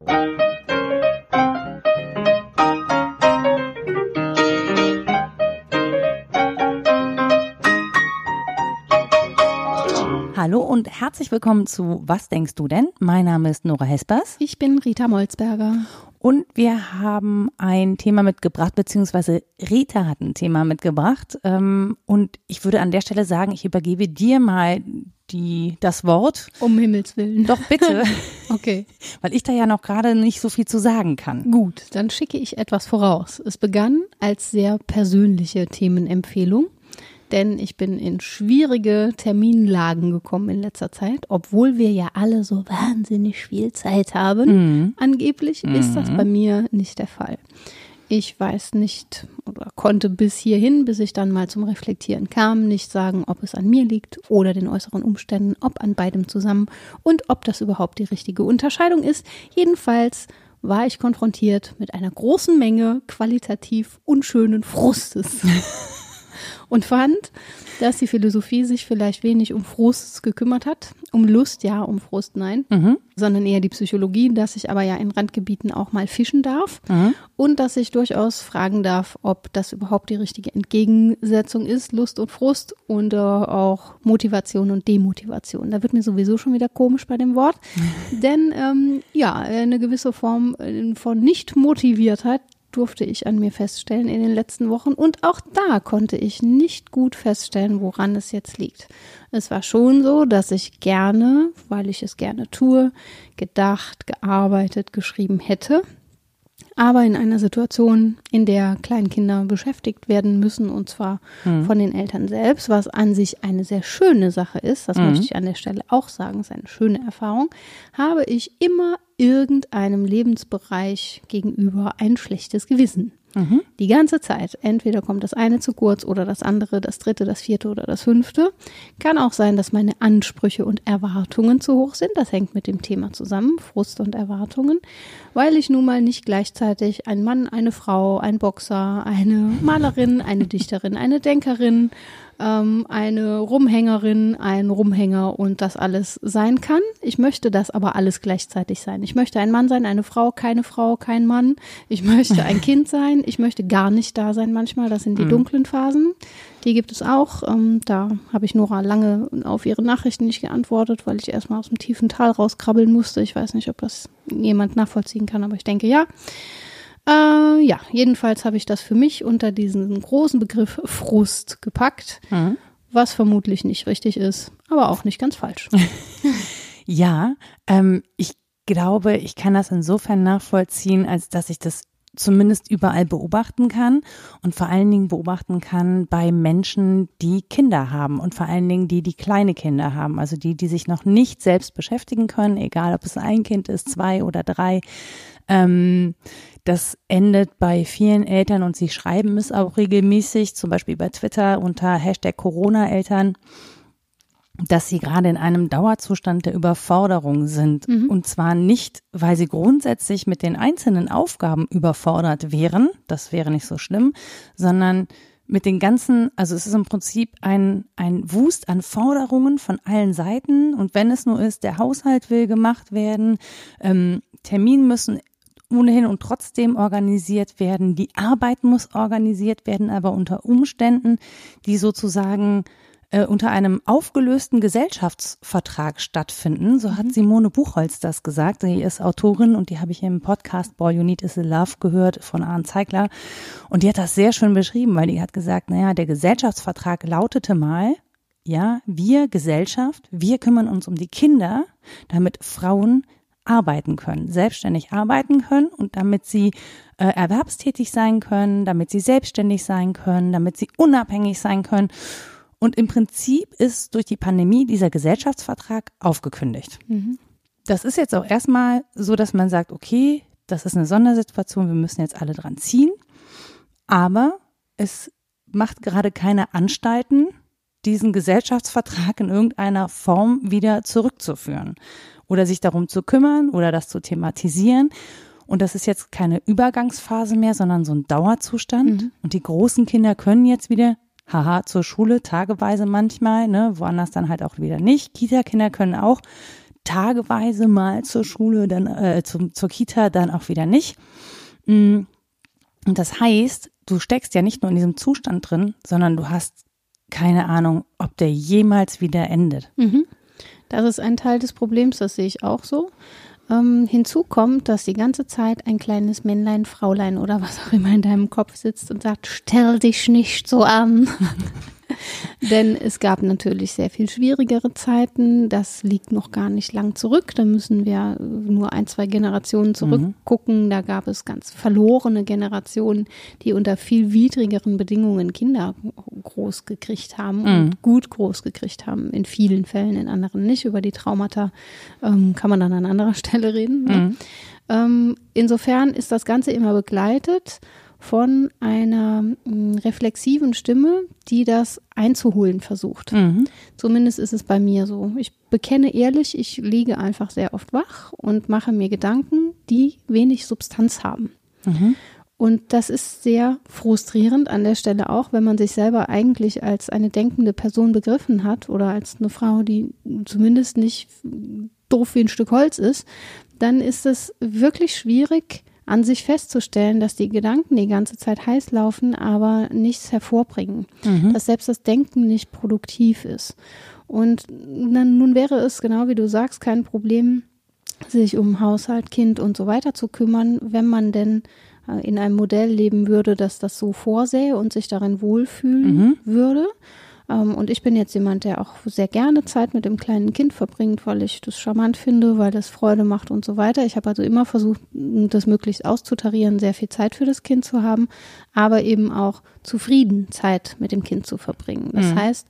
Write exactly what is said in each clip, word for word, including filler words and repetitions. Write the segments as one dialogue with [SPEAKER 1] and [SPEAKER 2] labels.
[SPEAKER 1] Hallo und herzlich willkommen zu Was denkst du denn? Mein Name ist Nora Hespers.
[SPEAKER 2] Ich bin Rita Molzberger.
[SPEAKER 1] Und wir haben ein Thema mitgebracht, beziehungsweise Rita hat ein Thema mitgebracht. Und ich würde an der Stelle sagen, ich übergebe dir mal die, das Wort.
[SPEAKER 2] Um Himmels Willen.
[SPEAKER 1] Doch bitte.
[SPEAKER 2] Okay.
[SPEAKER 1] Weil ich da ja noch gerade nicht so viel zu sagen kann.
[SPEAKER 2] Gut, dann schicke ich etwas voraus. Es begann als sehr persönliche Themenempfehlung. Denn ich bin in schwierige Terminlagen gekommen in letzter Zeit, obwohl wir ja alle so wahnsinnig viel Zeit haben. Mhm. Angeblich mhm. ist das bei mir nicht der Fall. Ich weiß nicht oder konnte bis hierhin, bis ich dann mal zum Reflektieren kam, nicht sagen, ob es an mir liegt oder den äußeren Umständen, ob an beidem zusammen und ob das überhaupt die richtige Unterscheidung ist. Jedenfalls war ich konfrontiert mit einer großen Menge qualitativ unschönen Frustes. Und fand, dass die Philosophie sich vielleicht wenig um Frust gekümmert hat. Um Lust, ja, um Frust, nein. Mhm. Sondern eher die Psychologie, dass ich aber ja in Randgebieten auch mal fischen darf. Mhm. Und dass ich durchaus fragen darf, ob das überhaupt die richtige Entgegensetzung ist, Lust und Frust und äh, auch Motivation und Demotivation. Da wird mir sowieso schon wieder komisch bei dem Wort. Mhm. Denn ähm, ja, eine gewisse Form von Nicht-Motiviertheit durfte ich an mir feststellen in den letzten Wochen. Und auch da konnte ich nicht gut feststellen, woran es jetzt liegt. Es war schon so, dass ich gerne, weil ich es gerne tue, gedacht, gearbeitet, geschrieben hätte. Aber in einer Situation, in der Kleinkinder beschäftigt werden müssen, und zwar mhm. von den Eltern selbst, was an sich eine sehr schöne Sache ist, das mhm. möchte ich an der Stelle auch sagen, ist eine schöne Erfahrung, habe ich immer irgendeinem Lebensbereich gegenüber ein schlechtes Gewissen. Mhm. Die ganze Zeit. Entweder kommt das eine zu kurz oder das andere, das dritte, das vierte oder das fünfte. Kann auch sein, dass meine Ansprüche und Erwartungen zu hoch sind. Das hängt mit dem Thema zusammen, Frust und Erwartungen, weil ich nun mal nicht gleichzeitig ein Mann, eine Frau, ein Boxer, eine Malerin, eine Dichterin, eine Denkerin, ähm, eine Rumhängerin, ein Rumhänger und das alles sein kann. Ich möchte das aber alles gleichzeitig sein. Ich möchte ein Mann sein, eine Frau, keine Frau, kein Mann. Ich möchte ein Kind sein. Ich möchte gar nicht da sein manchmal. Das sind die mhm. dunklen Phasen. Die gibt es auch. Ähm, da habe ich Nora lange auf ihre Nachrichten nicht geantwortet, weil ich erstmal aus dem tiefen Tal rauskrabbeln musste. Ich weiß nicht, ob das jemand nachvollziehen kann, aber ich denke ja. Äh, ja, jedenfalls habe ich das für mich unter diesen großen Begriff Frust gepackt, mhm. was vermutlich nicht richtig ist, aber auch nicht ganz falsch.
[SPEAKER 1] Ja, ähm, ich glaube, ich kann das insofern nachvollziehen, als dass ich das zumindest überall beobachten kann und vor allen Dingen beobachten kann bei Menschen, die Kinder haben und vor allen Dingen die, die kleine Kinder haben, also die, die sich noch nicht selbst beschäftigen können, egal ob es ein Kind ist, zwei oder drei. Ähm, das endet bei vielen Eltern und sie schreiben es auch regelmäßig, zum Beispiel bei Twitter unter Hashtag Corona-Eltern, dass sie gerade in einem Dauerzustand der Überforderung sind. Mhm. Und zwar nicht, weil sie grundsätzlich mit den einzelnen Aufgaben überfordert wären, das wäre nicht so schlimm, sondern mit den ganzen, also es ist im Prinzip ein, ein Wust an Forderungen von allen Seiten. Und wenn es nur ist, der Haushalt will gemacht werden, ähm, Termine müssen ohnehin und trotzdem organisiert werden, die Arbeit muss organisiert werden, aber unter Umständen, die sozusagen äh, unter einem aufgelösten Gesellschaftsvertrag stattfinden. So hat Simone Buchholz das gesagt. Sie ist Autorin und die habe ich im Podcast All You Need Is a Love gehört von Arndt Zeigler. Und die hat das sehr schön beschrieben, weil die hat gesagt, naja, der Gesellschaftsvertrag lautete mal, ja, wir Gesellschaft, wir kümmern uns um die Kinder, damit Frauen arbeiten können, selbstständig arbeiten können und damit sie äh, erwerbstätig sein können, damit sie selbstständig sein können, damit sie unabhängig sein können. Und im Prinzip ist durch die Pandemie dieser Gesellschaftsvertrag aufgekündigt. Mhm. Das ist jetzt auch erstmal so, dass man sagt, okay, das ist eine Sondersituation, wir müssen jetzt alle dran ziehen. Aber es macht gerade keine Anstalten, diesen Gesellschaftsvertrag in irgendeiner Form wieder zurückzuführen oder sich darum zu kümmern oder das zu thematisieren. Und das ist jetzt keine Übergangsphase mehr, sondern so ein Dauerzustand. Mhm. Und die großen Kinder können jetzt wieder, haha, zur Schule, tageweise manchmal, ne, woanders dann halt auch wieder nicht. Kita-Kinder können auch tageweise mal zur Schule, dann äh, zum, zur Kita, dann auch wieder nicht. Und das heißt, du steckst ja nicht nur in diesem Zustand drin, sondern du hast keine Ahnung, ob der jemals wieder endet.
[SPEAKER 2] Mhm. Das ist ein Teil des Problems, das sehe ich auch so. Ähm, hinzu kommt, dass die ganze Zeit ein kleines Männlein, Fraulein oder was auch immer in deinem Kopf sitzt und sagt, stell dich nicht so an. Denn es gab natürlich sehr viel schwierigere Zeiten. Das liegt noch gar nicht lang zurück. Da müssen wir nur ein, zwei Generationen zurückgucken. Mhm. Da gab es ganz verlorene Generationen, die unter viel widrigeren Bedingungen Kinder groß gekriegt haben mhm. und gut groß gekriegt haben. In vielen Fällen, in anderen nicht. Über die Traumata ähm, kann man dann an anderer Stelle reden. Ne? Mhm. Ähm, insofern ist das Ganze immer begleitet von einer mh, reflexiven Stimme, die das einzuholen versucht. Mhm. Zumindest ist es bei mir so. Ich bekenne ehrlich, ich liege einfach sehr oft wach und mache mir Gedanken, die wenig Substanz haben. Mhm. Und das ist sehr frustrierend an der Stelle auch, wenn man sich selber eigentlich als eine denkende Person begriffen hat oder als eine Frau, die zumindest nicht doof wie ein Stück Holz ist, dann ist es wirklich schwierig, an sich festzustellen, dass die Gedanken die ganze Zeit heiß laufen, aber nichts hervorbringen. Mhm. Dass selbst das Denken nicht produktiv ist. Und dann, nun wäre es, genau wie du sagst, kein Problem, sich um Haushalt, Kind und so weiter zu kümmern, wenn man denn äh, in einem Modell leben würde, dass das so vorsähe und sich darin wohlfühlen mhm. würde. Und ich bin jetzt jemand, der auch sehr gerne Zeit mit dem kleinen Kind verbringt, weil ich das charmant finde, weil das Freude macht und so weiter. Ich habe also immer versucht, das möglichst auszutarieren, sehr viel Zeit für das Kind zu haben, aber eben auch zufrieden Zeit mit dem Kind zu verbringen. Das mhm. heißt,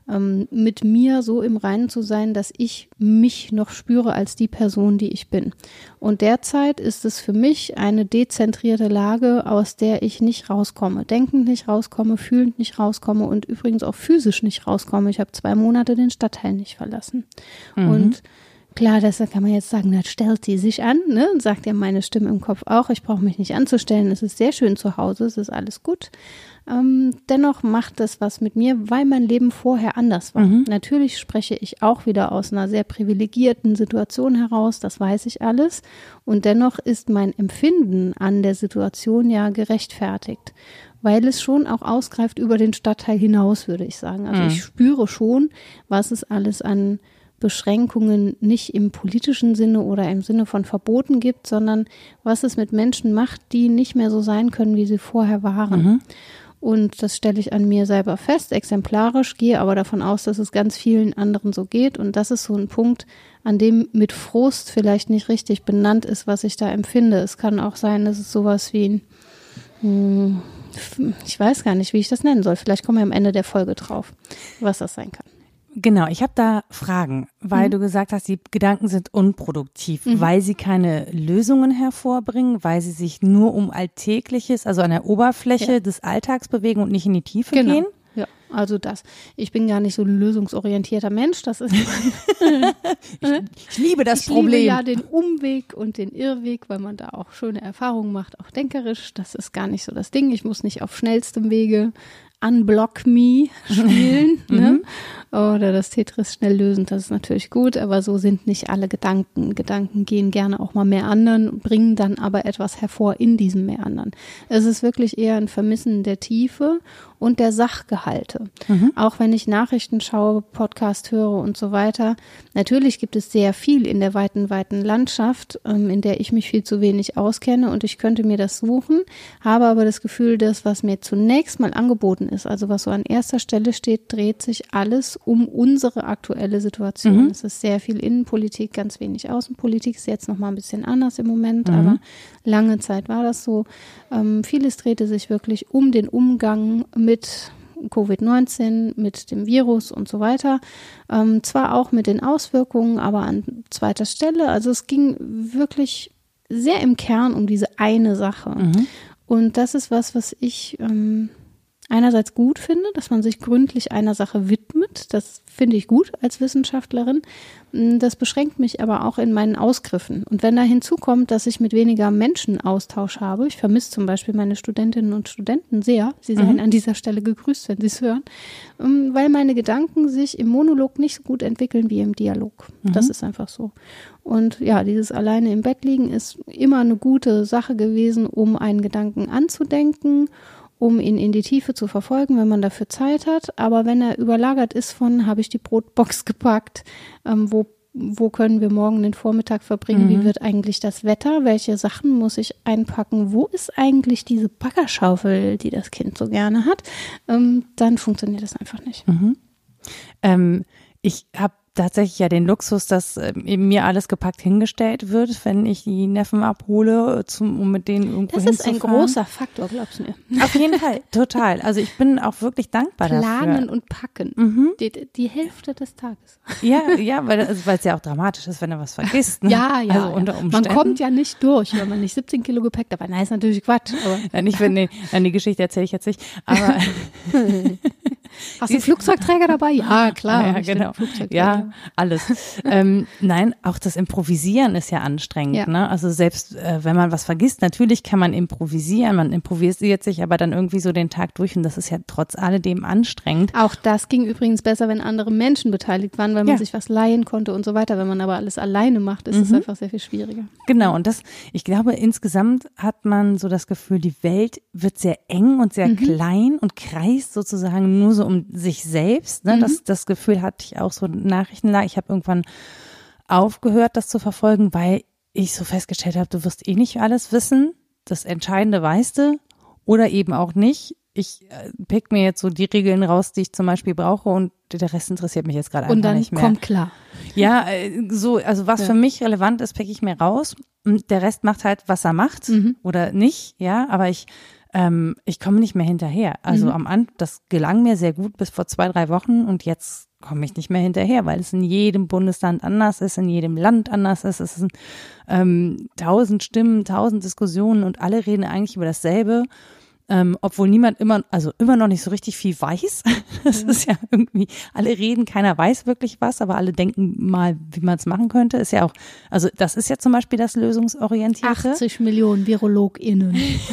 [SPEAKER 2] mit mir so im Reinen zu sein, dass ich mich noch spüre als die Person, die ich bin. Und derzeit ist es für mich eine dezentrierte Lage, aus der ich nicht rauskomme, denkend nicht rauskomme, fühlend nicht rauskomme und übrigens auch physisch nicht rauskomme. Ich habe zwei Monate den Stadtteil nicht verlassen. Mhm. Und klar, deshalb kann man jetzt sagen, das stellt sie sich an, ne? Und sagt ja meine Stimme im Kopf auch, ich brauche mich nicht anzustellen, es ist sehr schön zu Hause, es ist alles gut. Ähm, dennoch macht es was mit mir, weil mein Leben vorher anders war. Mhm. Natürlich spreche ich auch wieder aus einer sehr privilegierten Situation heraus, das weiß ich alles. Und dennoch ist mein Empfinden an der Situation ja gerechtfertigt, weil es schon auch ausgreift über den Stadtteil hinaus, würde ich sagen. Also mhm. ich spüre schon, was es alles an Beschränkungen nicht im politischen Sinne oder im Sinne von Verboten gibt, sondern was es mit Menschen macht, die nicht mehr so sein können, wie sie vorher waren. Mhm. Und das stelle ich an mir selber fest, exemplarisch, gehe aber davon aus, dass es ganz vielen anderen so geht. Und das ist so ein Punkt, an dem mit Frust vielleicht nicht richtig benannt ist, was ich da empfinde. Es kann auch sein, dass es sowas wie ein, ich weiß gar nicht, wie ich das nennen soll. Vielleicht kommen wir am Ende der Folge drauf, was das sein kann.
[SPEAKER 1] Genau, ich habe da Fragen, weil mhm. du gesagt hast, die Gedanken sind unproduktiv, mhm. weil sie keine Lösungen hervorbringen, weil sie sich nur um Alltägliches, also an der Oberfläche ja. des Alltags bewegen und nicht in die Tiefe
[SPEAKER 2] genau.
[SPEAKER 1] gehen.
[SPEAKER 2] Ja, also das. Ich bin gar nicht so ein lösungsorientierter Mensch. Das ist
[SPEAKER 1] ich, ich liebe das
[SPEAKER 2] ich
[SPEAKER 1] Problem.
[SPEAKER 2] Ich liebe ja den Umweg und den Irrweg, weil man da auch schöne Erfahrungen macht, auch denkerisch. Das ist gar nicht so das Ding. Ich muss nicht auf schnellstem Wege Unblock Me spielen, ne? Oder das Tetris schnell lösen, das ist natürlich gut, aber so sind nicht alle Gedanken. Gedanken gehen gerne auch mal mehr anderen, bringen dann aber etwas hervor in diesem mehr anderen. Es ist wirklich eher ein Vermissen der Tiefe und der Sachgehalte. Mhm. Auch wenn ich Nachrichten schaue, Podcast höre und so weiter. Natürlich gibt es sehr viel in der weiten, weiten Landschaft, in der ich mich viel zu wenig auskenne und ich könnte mir das suchen, habe aber das Gefühl, das, was mir zunächst mal angeboten ist, also was so an erster Stelle steht, dreht sich alles um unsere aktuelle Situation. Mhm. Es ist sehr viel Innenpolitik, ganz wenig Außenpolitik, ist jetzt noch mal ein bisschen anders im Moment, mhm. aber lange Zeit war das so. Ähm, vieles drehte sich wirklich um den Umgang mit Covid neunzehn, mit dem Virus und so weiter. Ähm, zwar auch mit den Auswirkungen, aber an zweiter Stelle. Also es ging wirklich sehr im Kern um diese eine Sache. Mhm. Und das ist was, was ich ähm, einerseits gut finde, dass man sich gründlich einer Sache widmet, beschränkt. Das finde ich gut als Wissenschaftlerin. Das beschränkt mich aber auch in meinen Ausgriffen. Und wenn da hinzukommt, dass ich mit weniger Menschen Austausch habe, ich vermisse zum Beispiel meine Studentinnen und Studenten sehr, sie seien mhm. an dieser Stelle gegrüßt, wenn sie es hören, weil meine Gedanken sich im Monolog nicht so gut entwickeln wie im Dialog. Mhm. Das ist einfach so. Und ja, dieses alleine im Bett liegen ist immer eine gute Sache gewesen, um einen Gedanken anzudenken, um ihn in die Tiefe zu verfolgen, wenn man dafür Zeit hat. Aber wenn er überlagert ist von, habe ich die Brotbox gepackt, ähm, wo, wo können wir morgen den Vormittag verbringen, mhm. wie wird eigentlich das Wetter, welche Sachen muss ich einpacken, wo ist eigentlich diese Baggerschaufel, die das Kind so gerne hat, ähm, dann funktioniert das einfach nicht.
[SPEAKER 1] Mhm. Ähm, ich habe tatsächlich ja den Luxus, dass äh, eben mir alles gepackt hingestellt wird, wenn ich die Neffen abhole, zum, um mit denen irgendwo
[SPEAKER 2] Das
[SPEAKER 1] hinzufahren.
[SPEAKER 2] ist ein großer Faktor, glaubst du mir.
[SPEAKER 1] Auf jeden Fall, total. Also ich bin auch wirklich dankbar
[SPEAKER 2] Planen
[SPEAKER 1] dafür.
[SPEAKER 2] Planen und packen,
[SPEAKER 1] mhm.
[SPEAKER 2] die, die Hälfte des Tages.
[SPEAKER 1] Ja, ja, weil also, weil es ja auch dramatisch ist, wenn er was vergisst. Ne?
[SPEAKER 2] Ja, ja.
[SPEAKER 1] Also
[SPEAKER 2] ja.
[SPEAKER 1] unter Umständen.
[SPEAKER 2] Man kommt ja nicht durch, wenn man nicht siebzehn Kilo Gepäck dabei hat. Nein, ist natürlich Quatsch. Aber
[SPEAKER 1] ja, nicht, wenn, nee, die Geschichte erzähle ich jetzt nicht. Aber
[SPEAKER 2] hast du einen Flugzeugträger dabei? Ja, klar.
[SPEAKER 1] Ja, genau. Ja, alles. ähm, nein, auch das Improvisieren ist ja anstrengend.
[SPEAKER 2] Ja.
[SPEAKER 1] Ne? Also selbst äh, wenn man was vergisst, natürlich kann man improvisieren, man improvisiert sich aber dann irgendwie so den Tag durch und das ist ja trotz alledem anstrengend.
[SPEAKER 2] Auch das ging übrigens besser, wenn andere Menschen beteiligt waren, weil man
[SPEAKER 1] ja.
[SPEAKER 2] sich was leihen konnte und so weiter. Wenn man aber alles alleine macht, ist es
[SPEAKER 1] mhm.
[SPEAKER 2] einfach sehr viel schwieriger.
[SPEAKER 1] Genau, und das, ich glaube, insgesamt hat man so das Gefühl, die Welt wird sehr eng und sehr mhm. klein und kreist sozusagen nur so um sich selbst. Ne? Mhm. Das, das Gefühl hatte ich auch so Nachrichtenlage. Ich habe irgendwann aufgehört, das zu verfolgen, weil ich so festgestellt habe, du wirst eh nicht alles wissen. Das Entscheidende weißt du oder eben auch nicht. Ich äh, pick mir jetzt so die Regeln raus, die ich zum Beispiel brauche und der Rest interessiert mich jetzt gerade einfach nicht mehr.
[SPEAKER 2] Und dann kommt klar.
[SPEAKER 1] Ja, äh, so, also was ja. für mich relevant ist, pick ich mir raus. Und der Rest macht halt, was er macht mhm. oder nicht, ja, aber ich ähm, ich komme nicht mehr hinterher. Also mhm. am Anfang, das gelang mir sehr gut bis vor zwei, drei Wochen und jetzt komme ich nicht mehr hinterher, weil es in jedem Bundesland anders ist, in jedem Land anders ist. Es sind ähm, tausend Stimmen, tausend Diskussionen und alle reden eigentlich über dasselbe. Ähm, obwohl niemand immer, also immer noch nicht so richtig viel weiß. Das ja. ist ja irgendwie, alle reden, keiner weiß wirklich was, aber alle denken mal, wie man es machen könnte. Ist ja auch, also das ist ja zum Beispiel das Lösungsorientierte.
[SPEAKER 2] achtzig Millionen VirologInnen.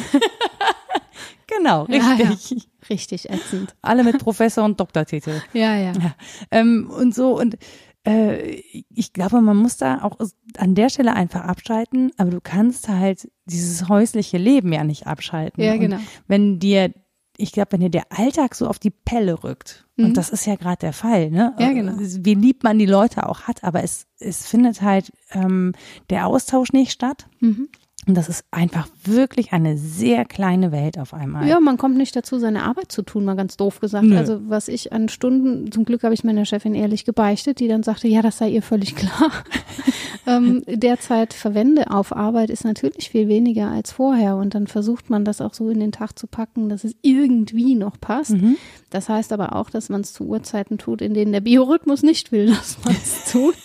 [SPEAKER 1] Genau, richtig.
[SPEAKER 2] Ja, ja. Richtig ätzend.
[SPEAKER 1] Alle mit Professor- und Doktortitel.
[SPEAKER 2] Ja, ja.
[SPEAKER 1] ja. Ähm, und so, und äh, ich glaube, man muss da auch an der Stelle einfach abschalten, aber du kannst halt dieses häusliche Leben ja nicht abschalten.
[SPEAKER 2] Ja, genau.
[SPEAKER 1] Und wenn dir, ich glaube, wenn dir der Alltag so auf die Pelle rückt, mhm. und das ist ja gerade der Fall, ne?
[SPEAKER 2] Ja, genau.
[SPEAKER 1] Wie lieb man die Leute auch hat, aber es, es findet halt ähm, der Austausch nicht statt. Mhm. Und das ist einfach wirklich eine sehr kleine Welt auf einmal.
[SPEAKER 2] Ja, man kommt nicht dazu, seine Arbeit zu tun, mal ganz doof gesagt. Nö. Also was ich an Stunden, zum Glück habe ich meiner Chefin ehrlich gebeichtet, die dann sagte, ja, das sei ihr völlig klar. ähm, derzeit verwende auf Arbeit ist natürlich viel weniger als vorher und dann versucht man das auch so in den Tag zu packen, dass es irgendwie noch passt. Mhm. Das heißt aber auch, dass man es zu Uhrzeiten tut, in denen der Biorhythmus nicht will, dass man es tut.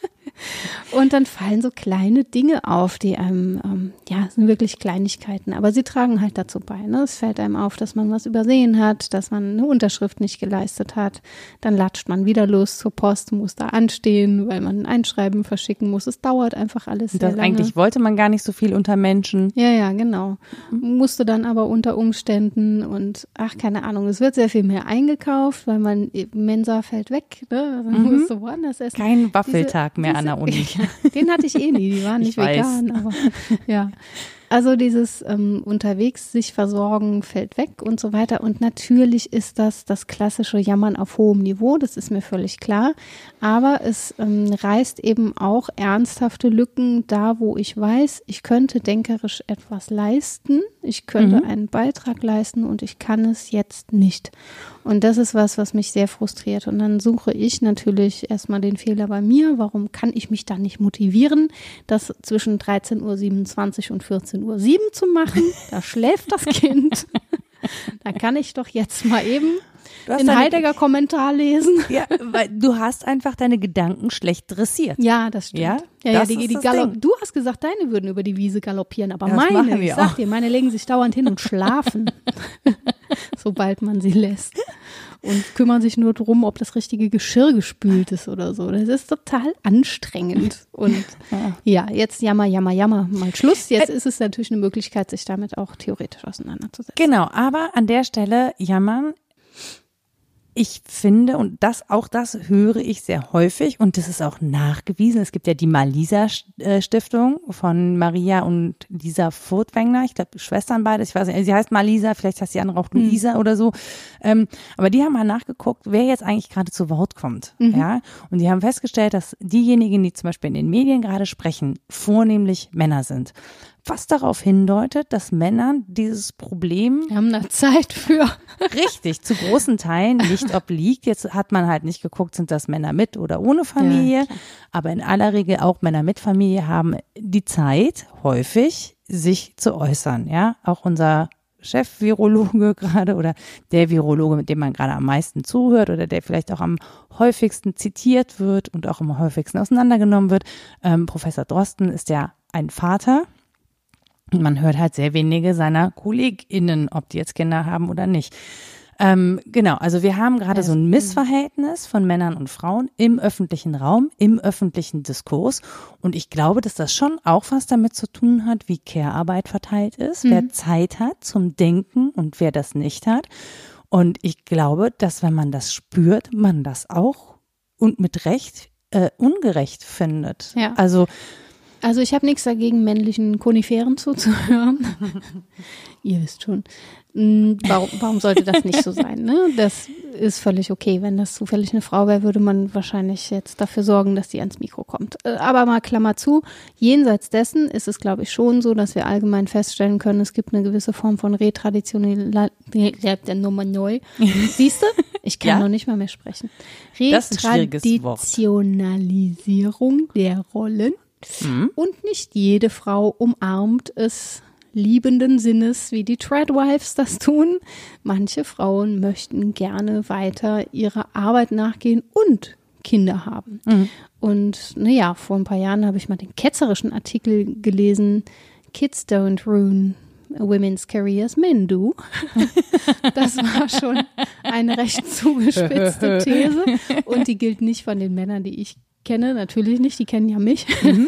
[SPEAKER 2] Und dann fallen so kleine Dinge auf, die einem, ähm, ja, sind wirklich Kleinigkeiten, aber sie tragen halt dazu bei. Ne? Es fällt einem auf, dass man was übersehen hat, dass man eine Unterschrift nicht geleistet hat. Dann latscht man wieder los zur Post, muss da anstehen, weil man ein Einschreiben verschicken muss. Es dauert einfach alles sehr
[SPEAKER 1] das
[SPEAKER 2] lange.
[SPEAKER 1] Eigentlich wollte man gar nicht so viel unter Menschen.
[SPEAKER 2] Ja, ja, genau. Musste dann aber unter Umständen und ach, keine Ahnung, es wird sehr viel mehr eingekauft, weil man, Mensa fällt weg, ne? Man
[SPEAKER 1] mhm.
[SPEAKER 2] muss so woanders essen.
[SPEAKER 1] Kein Waffeltag
[SPEAKER 2] diese,
[SPEAKER 1] mehr
[SPEAKER 2] diese,
[SPEAKER 1] an der Uni.
[SPEAKER 2] Den hatte ich eh nie, die waren nicht vegan, aber ja. Also dieses ähm, unterwegs sich versorgen fällt weg und so weiter. Und natürlich ist das das klassische Jammern auf hohem Niveau, das ist mir völlig klar. Aber es ähm, reißt eben auch ernsthafte Lücken da, wo ich weiß, ich könnte denkerisch etwas leisten, ich könnte mhm. einen Beitrag leisten und ich kann es jetzt nicht. Und das ist was, was mich sehr frustriert. Und dann suche ich natürlich erstmal den Fehler bei mir. Warum kann ich mich da nicht motivieren, das zwischen dreizehn Uhr siebenundzwanzig und vierzehn Uhr sieben zu machen? Da schläft das Kind. Da kann ich doch jetzt mal eben den Heidegger-Kommentar lesen.
[SPEAKER 1] Ja, weil du hast einfach deine Gedanken schlecht dressiert.
[SPEAKER 2] Ja, das stimmt.
[SPEAKER 1] Ja,
[SPEAKER 2] ja,
[SPEAKER 1] das
[SPEAKER 2] ja die, die Galopp- Du hast gesagt, deine würden über die Wiese galoppieren, aber
[SPEAKER 1] das
[SPEAKER 2] meine, ich
[SPEAKER 1] wir
[SPEAKER 2] sag
[SPEAKER 1] auch.
[SPEAKER 2] dir, meine legen sich dauernd hin und schlafen. sobald man sie lässt. Und kümmern sich nur darum, ob das richtige Geschirr gespült ist oder so. Das ist total anstrengend. Und ja, jetzt jammer, jammer, jammer, mal Schluss. Jetzt ist es natürlich eine Möglichkeit, sich damit auch theoretisch auseinanderzusetzen.
[SPEAKER 1] Genau, aber an der Stelle jammern. Ich finde, und das auch das höre ich sehr häufig und das ist auch nachgewiesen. Es gibt ja die Malisa-Stiftung von Maria und Lisa Furtwängler. Ich glaube, Schwestern beide. Ich weiß nicht, sie heißt Malisa, vielleicht heißt die andere auch Luisa mhm. oder so. Ähm, aber die haben mal nachgeguckt, wer jetzt eigentlich gerade zu Wort kommt. Mhm. Ja, und die haben festgestellt, dass diejenigen, die zum Beispiel in den Medien gerade sprechen, vornehmlich Männer sind. Was darauf hindeutet, dass Männer dieses Problem
[SPEAKER 2] Wir haben da Zeit für.
[SPEAKER 1] Richtig, zu großen Teilen nicht obliegt. Jetzt hat man halt nicht geguckt, sind das Männer mit oder ohne Familie. Ja, aber in aller Regel auch Männer mit Familie haben die Zeit, häufig sich zu äußern. Ja, auch unser Chef-Virologe gerade oder der Virologe, mit dem man gerade am meisten zuhört oder der vielleicht auch am häufigsten zitiert wird und auch am häufigsten auseinandergenommen wird. Ähm, Professor Drosten ist ja ein Vater. Und man hört halt sehr wenige seiner KollegInnen, ob die jetzt Kinder haben oder nicht. Ähm, genau, also wir haben gerade so ein Missverhältnis von Männern und Frauen im öffentlichen Raum, im öffentlichen Diskurs. Und ich glaube, dass das schon auch was damit zu tun hat, wie Care-Arbeit verteilt ist, mhm. wer Zeit hat zum Denken und wer das nicht hat. Und ich glaube, dass wenn man das spürt, man das auch und mit Recht äh, ungerecht findet.
[SPEAKER 2] Ja.
[SPEAKER 1] Also
[SPEAKER 2] Also ich habe nichts dagegen, männlichen Koniferen zuzuhören. Ihr wisst schon. Warum, warum sollte das nicht so sein? Ne? Das ist völlig okay. Wenn das zufällig eine Frau wäre, würde man wahrscheinlich jetzt dafür sorgen, dass die ans Mikro kommt. Aber mal Klammer zu, jenseits dessen ist es, glaube ich, schon so, dass wir allgemein feststellen können, es gibt eine gewisse Form von Retraditionalisierung. Der Nummer neu. Siehst du? Ich kann ja? noch nicht mal mehr sprechen. Retraditionalisierung der Rollen. Mhm. Und nicht jede Frau umarmt es liebenden Sinnes, wie die Treadwives das tun. Manche Frauen möchten gerne weiter ihrer Arbeit nachgehen und Kinder haben. Mhm. Und naja, vor ein paar Jahren habe ich mal den ketzerischen Artikel gelesen, Kids don't ruin women's careers, men do. Das war schon eine recht zugespitzte These und die gilt nicht von den Männern, die ich kenne, natürlich nicht, die kennen ja mich. Mhm.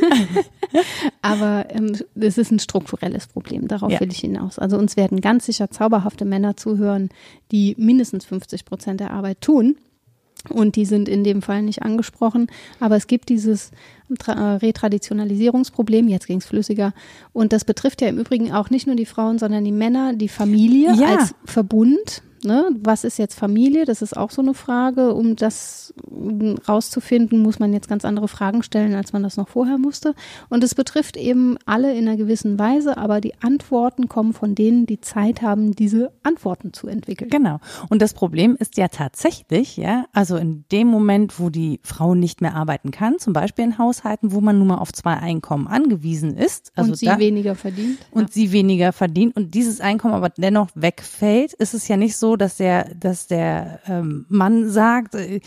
[SPEAKER 2] Aber ähm, das ist ein strukturelles Problem, darauf ja. will ich hinaus. Also uns werden ganz sicher zauberhafte Männer zuhören, die mindestens fünfzig Prozent der Arbeit tun. Und die sind in dem Fall nicht angesprochen. Aber es gibt dieses Tra- Retraditionalisierungsproblem, jetzt ging es flüssiger. Und das betrifft ja im Übrigen auch nicht nur die Frauen, sondern die Männer, die Familie ja. als Verbund. Ne? Was ist jetzt Familie? Das ist auch so eine Frage. Um das rauszufinden, muss man jetzt ganz andere Fragen stellen, als man das noch vorher musste. Und es betrifft eben alle in einer gewissen Weise, aber die Antworten kommen von denen, die Zeit haben, diese Antworten zu entwickeln.
[SPEAKER 1] Genau. Und das Problem ist ja tatsächlich, ja, also in dem Moment, wo die Frau nicht mehr arbeiten kann, zum Beispiel in Haushalten, wo man nun mal auf zwei Einkommen angewiesen ist. Also
[SPEAKER 2] und sie
[SPEAKER 1] da,
[SPEAKER 2] weniger verdient.
[SPEAKER 1] Und ja. sie weniger verdient und dieses Einkommen aber dennoch wegfällt, ist es ja nicht so, dass der, dass der ähm, Mann sagt, äh,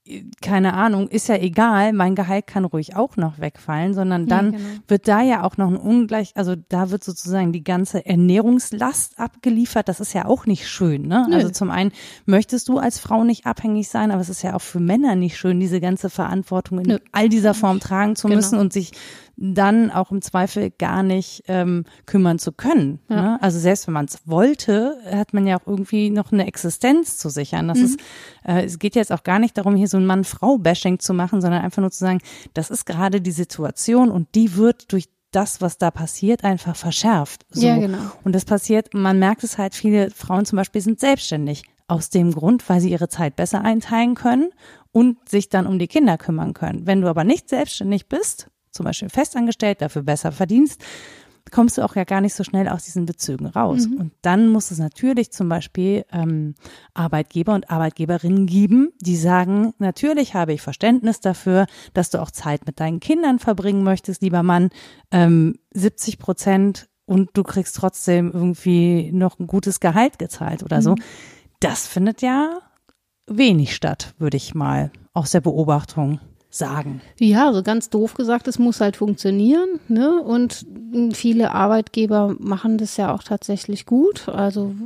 [SPEAKER 1] keine Ahnung, ist ja egal, mein Gehalt kann ruhig auch noch wegfallen, sondern dann ja, genau. wird da ja auch noch ein Ungleich, also da wird sozusagen die ganze Ernährungslast abgeliefert, das ist ja auch nicht schön, ne?
[SPEAKER 2] Nö.
[SPEAKER 1] Also zum einen möchtest du als Frau nicht abhängig sein, aber es ist ja auch für Männer nicht schön, diese ganze Verantwortung in Nö. all dieser Form tragen zu müssen genau. und sich dann auch im Zweifel gar nicht ähm, kümmern zu können. Ja. Ne? Also selbst wenn man es wollte, hat man ja auch irgendwie noch eine Existenz zu sichern. Das mhm. ist, äh, es geht jetzt auch gar nicht darum, hier so ein Mann-Frau-Bashing zu machen, sondern einfach nur zu sagen, das ist gerade die Situation und die wird durch das, was da passiert, einfach verschärft. So.
[SPEAKER 2] Ja, genau.
[SPEAKER 1] Und das passiert, man merkt es halt, viele Frauen zum Beispiel sind selbstständig. Aus dem Grund, weil sie ihre Zeit besser einteilen können und sich dann um die Kinder kümmern können. Wenn du aber nicht selbstständig bist, zum Beispiel festangestellt, dafür besser verdienst, kommst du auch ja gar nicht so schnell aus diesen Bezügen raus. Mhm. Und dann muss es natürlich zum Beispiel ähm, Arbeitgeber und Arbeitgeberinnen geben, die sagen, natürlich habe ich Verständnis dafür, dass du auch Zeit mit deinen Kindern verbringen möchtest, lieber Mann, ähm, siebzig Prozent und du kriegst trotzdem irgendwie noch ein gutes Gehalt gezahlt oder mhm. so. Das findet ja wenig statt, würde ich mal aus der Beobachtung sagen.
[SPEAKER 2] Ja, so ganz doof gesagt, es muss halt funktionieren, ne? Und viele Arbeitgeber machen das ja auch tatsächlich gut. Also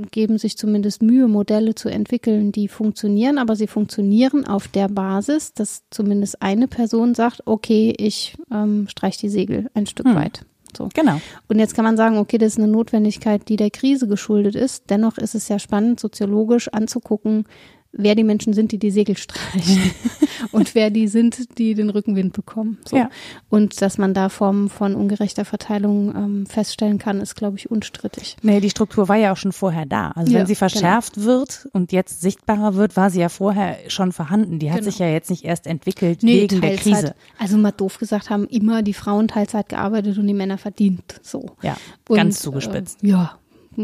[SPEAKER 2] geben sich zumindest Mühe, Modelle zu entwickeln, die funktionieren, aber sie funktionieren auf der Basis, dass zumindest eine Person sagt, okay, ich ähm, streich die Segel ein Stück hm. weit. So.
[SPEAKER 1] Genau.
[SPEAKER 2] Und jetzt kann man sagen, okay, das ist eine Notwendigkeit, die der Krise geschuldet ist. Dennoch ist es ja spannend, soziologisch anzugucken, wer die Menschen sind, die die Segel streichen und wer die sind, die den Rückenwind bekommen. So. Ja. Und dass man da Formen von ungerechter Verteilung ähm, feststellen kann, ist, glaube ich, unstrittig.
[SPEAKER 1] Nee, die Struktur war ja auch schon vorher da. Also ja, wenn sie verschärft genau. wird und jetzt sichtbarer wird, war sie ja vorher schon vorhanden. Die hat genau. sich ja jetzt nicht erst entwickelt nee, wegen Teilzeit. Der Krise.
[SPEAKER 2] Also mal doof gesagt, haben immer die Frauen Teilzeit gearbeitet und die Männer verdient. So.
[SPEAKER 1] Ja,
[SPEAKER 2] und,
[SPEAKER 1] ganz zugespitzt.
[SPEAKER 2] Äh, ja.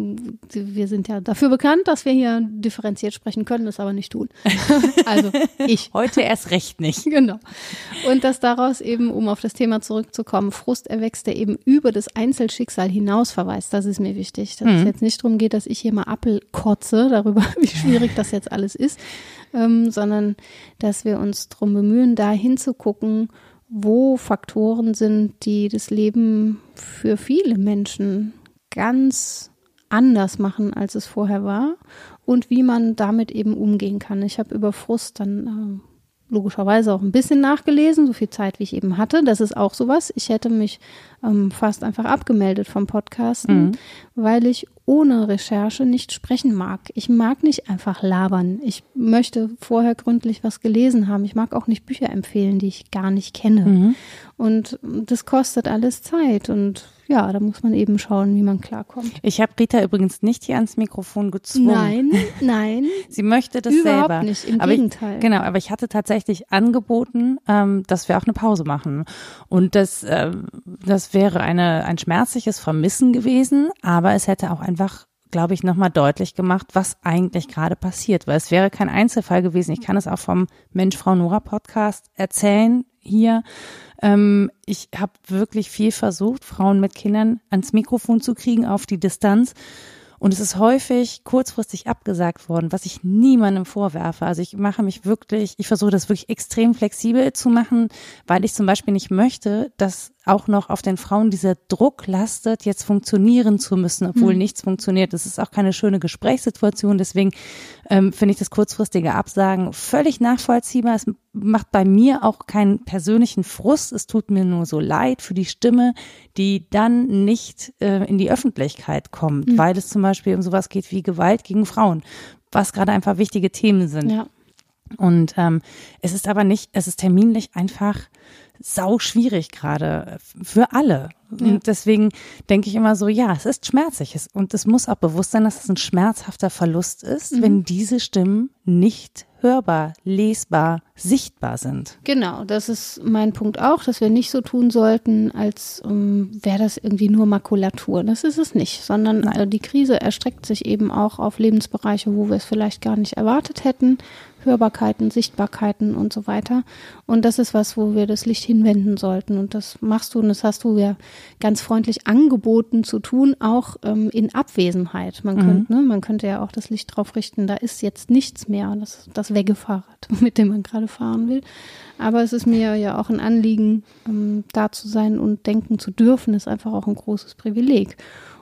[SPEAKER 2] Wir sind ja dafür bekannt, dass wir hier differenziert sprechen können, das aber nicht tun. Also ich.
[SPEAKER 1] Heute erst recht nicht.
[SPEAKER 2] Genau. Und dass daraus eben, um auf das Thema zurückzukommen, Frust erwächst, der eben über das Einzelschicksal hinaus verweist. Das ist mir wichtig. Dass mhm. es jetzt nicht darum geht, dass ich hier mal Appel kotze darüber, wie schwierig das jetzt alles ist, ähm, sondern dass wir uns darum bemühen, da hinzugucken, wo Faktoren sind, die das Leben für viele Menschen ganz anders machen, als es vorher war und wie man damit eben umgehen kann. Ich habe über Frust dann äh, logischerweise auch ein bisschen nachgelesen, so viel Zeit, wie ich eben hatte. Das ist auch sowas. Ich hätte mich ähm, fast einfach abgemeldet vom Podcasten, mhm. weil ich ohne Recherche nicht sprechen mag. Ich mag nicht einfach labern. Ich möchte vorher gründlich was gelesen haben. Ich mag auch nicht Bücher empfehlen, die ich gar nicht kenne. Mhm. Und das kostet alles Zeit und ja, da muss man eben schauen, wie man klarkommt.
[SPEAKER 1] Ich habe Rita übrigens nicht hier ans Mikrofon gezwungen.
[SPEAKER 2] Nein, nein.
[SPEAKER 1] Sie möchte das
[SPEAKER 2] Überhaupt
[SPEAKER 1] selber.
[SPEAKER 2] Nicht, im
[SPEAKER 1] aber
[SPEAKER 2] Gegenteil.
[SPEAKER 1] Ich, genau, aber ich hatte tatsächlich angeboten, ähm, dass wir auch eine Pause machen. Und das, äh, das wäre eine, ein schmerzliches Vermissen gewesen, aber es hätte auch einfach, glaube ich, nochmal deutlich gemacht, was eigentlich gerade passiert. Weil es wäre kein Einzelfall gewesen. Ich kann es auch vom Mensch-Frau-Nora-Podcast erzählen hier. Ähm, ich habe wirklich viel versucht, Frauen mit Kindern ans Mikrofon zu kriegen, auf die Distanz. Und es ist häufig kurzfristig abgesagt worden, was ich niemandem vorwerfe. Also ich mache mich wirklich, ich versuche das wirklich extrem flexibel zu machen, weil ich zum Beispiel nicht möchte, dass auch noch auf den Frauen dieser Druck lastet, jetzt funktionieren zu müssen, obwohl hm. nichts funktioniert. Das ist auch keine schöne Gesprächssituation. Deswegen ähm, finde ich das kurzfristige Absagen völlig nachvollziehbar. Es macht bei mir auch keinen persönlichen Frust. Es tut mir nur so leid für die Stimme, die dann nicht äh, in die Öffentlichkeit kommt, hm. weil es zum Beispiel um sowas geht wie Gewalt gegen Frauen, was gerade einfach wichtige Themen sind.
[SPEAKER 2] Ja.
[SPEAKER 1] Und ähm, es ist aber nicht, es ist terminlich einfach sau schwierig gerade für alle. Ja. Und deswegen denke ich immer so, ja, es ist schmerzlich und es muss auch bewusst sein, dass es ein schmerzhafter Verlust ist, mhm. wenn diese Stimmen nicht hörbar, lesbar, sichtbar sind.
[SPEAKER 2] Genau, das ist mein Punkt auch, dass wir nicht so tun sollten, als um, wäre das irgendwie nur Makulatur. Das ist es nicht, sondern äh, die Krise erstreckt sich eben auch auf Lebensbereiche, wo wir es vielleicht gar nicht erwartet hätten. Hörbarkeiten, Sichtbarkeiten und so weiter. Und das ist was, wo wir das Licht hinwenden sollten. Und das machst du und das hast du ja ganz freundlich angeboten zu tun, auch ähm, in Abwesenheit. Man, mhm. könnte, ne, man könnte ja auch das Licht drauf richten, da ist jetzt nichts mehr, das, das Weggefahrrad, mit dem man gerade fahren will. Aber es ist mir ja auch ein Anliegen, ähm, da zu sein und denken zu dürfen, ist einfach auch ein großes Privileg.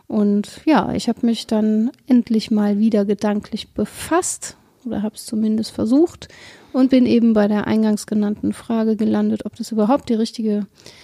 [SPEAKER 2] Und ja, ich habe mich dann endlich mal wieder gedanklich befasst, oder habe es zumindest versucht und bin eben bei der eingangs genannten Frage gelandet, ob das überhaupt die richtige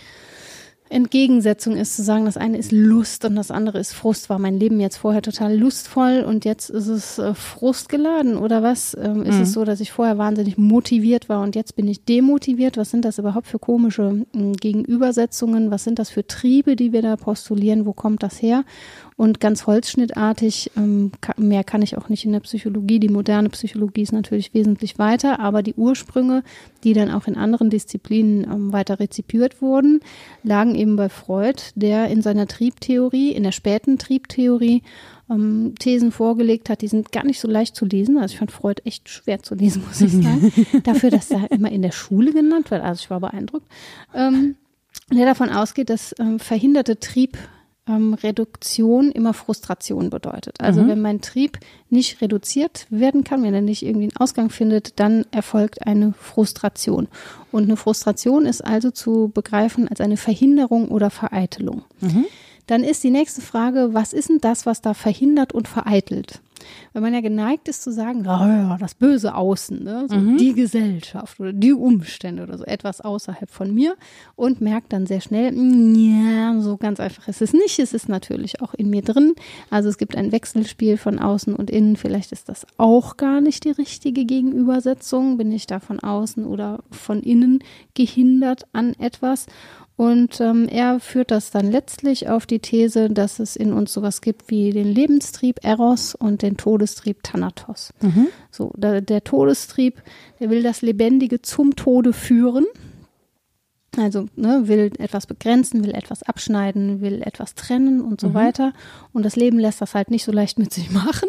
[SPEAKER 2] Entgegensetzung ist, zu sagen, das eine ist Lust und das andere ist Frust. War mein Leben jetzt vorher total lustvoll und jetzt ist es äh, frustgeladen oder was? Ähm, ist mhm. es so, dass ich vorher wahnsinnig motiviert war und jetzt bin ich demotiviert? Was sind das überhaupt für komische äh, Gegenübersetzungen? Was sind das für Triebe, die wir da postulieren? Wo kommt das her? Und ganz holzschnittartig, ähm, kann, mehr kann ich auch nicht in der Psychologie. Die moderne Psychologie ist natürlich wesentlich weiter, aber die Ursprünge, die dann auch in anderen Disziplinen ähm, weiter rezipiert wurden, lagen eben bei Freud, der in seiner Triebtheorie, in der späten Triebtheorie, ähm, Thesen vorgelegt hat, die sind gar nicht so leicht zu lesen. Also ich fand Freud echt schwer zu lesen, muss ich sagen. Dafür, dass er immer in der Schule genannt wird, also ich war beeindruckt. Ähm, der davon ausgeht, dass ähm, verhinderte Trieb Ähm, Reduktion immer Frustration bedeutet. Also mhm. wenn mein Trieb nicht reduziert werden kann, wenn er nicht irgendwie einen Ausgang findet, dann erfolgt eine Frustration. Und eine Frustration ist also zu begreifen als eine Verhinderung oder Vereitelung. Mhm. Dann ist die nächste Frage, was ist denn das, was da verhindert und vereitelt? Weil man ja geneigt ist zu sagen, oh ja, das böse Außen, ne? So
[SPEAKER 1] Mhm.
[SPEAKER 2] die Gesellschaft oder die Umstände oder so etwas außerhalb von mir und merkt dann sehr schnell, ja, so ganz einfach ist es nicht. Es ist natürlich auch in mir drin. Also es gibt ein Wechselspiel von außen und innen. Vielleicht ist das auch gar nicht die richtige Gegenübersetzung. Bin ich da von außen oder von innen gehindert an etwas? Und ähm, er führt das dann letztlich auf die These, dass es in uns sowas gibt wie den Lebenstrieb Eros und den Todestrieb Thanatos.
[SPEAKER 1] Mhm.
[SPEAKER 2] So, der, der Todestrieb, der will das Lebendige zum Tode führen. Also ne, will etwas begrenzen, will etwas abschneiden, will etwas trennen und so
[SPEAKER 1] Mhm.
[SPEAKER 2] weiter. Und das Leben lässt das halt nicht so leicht mit sich machen.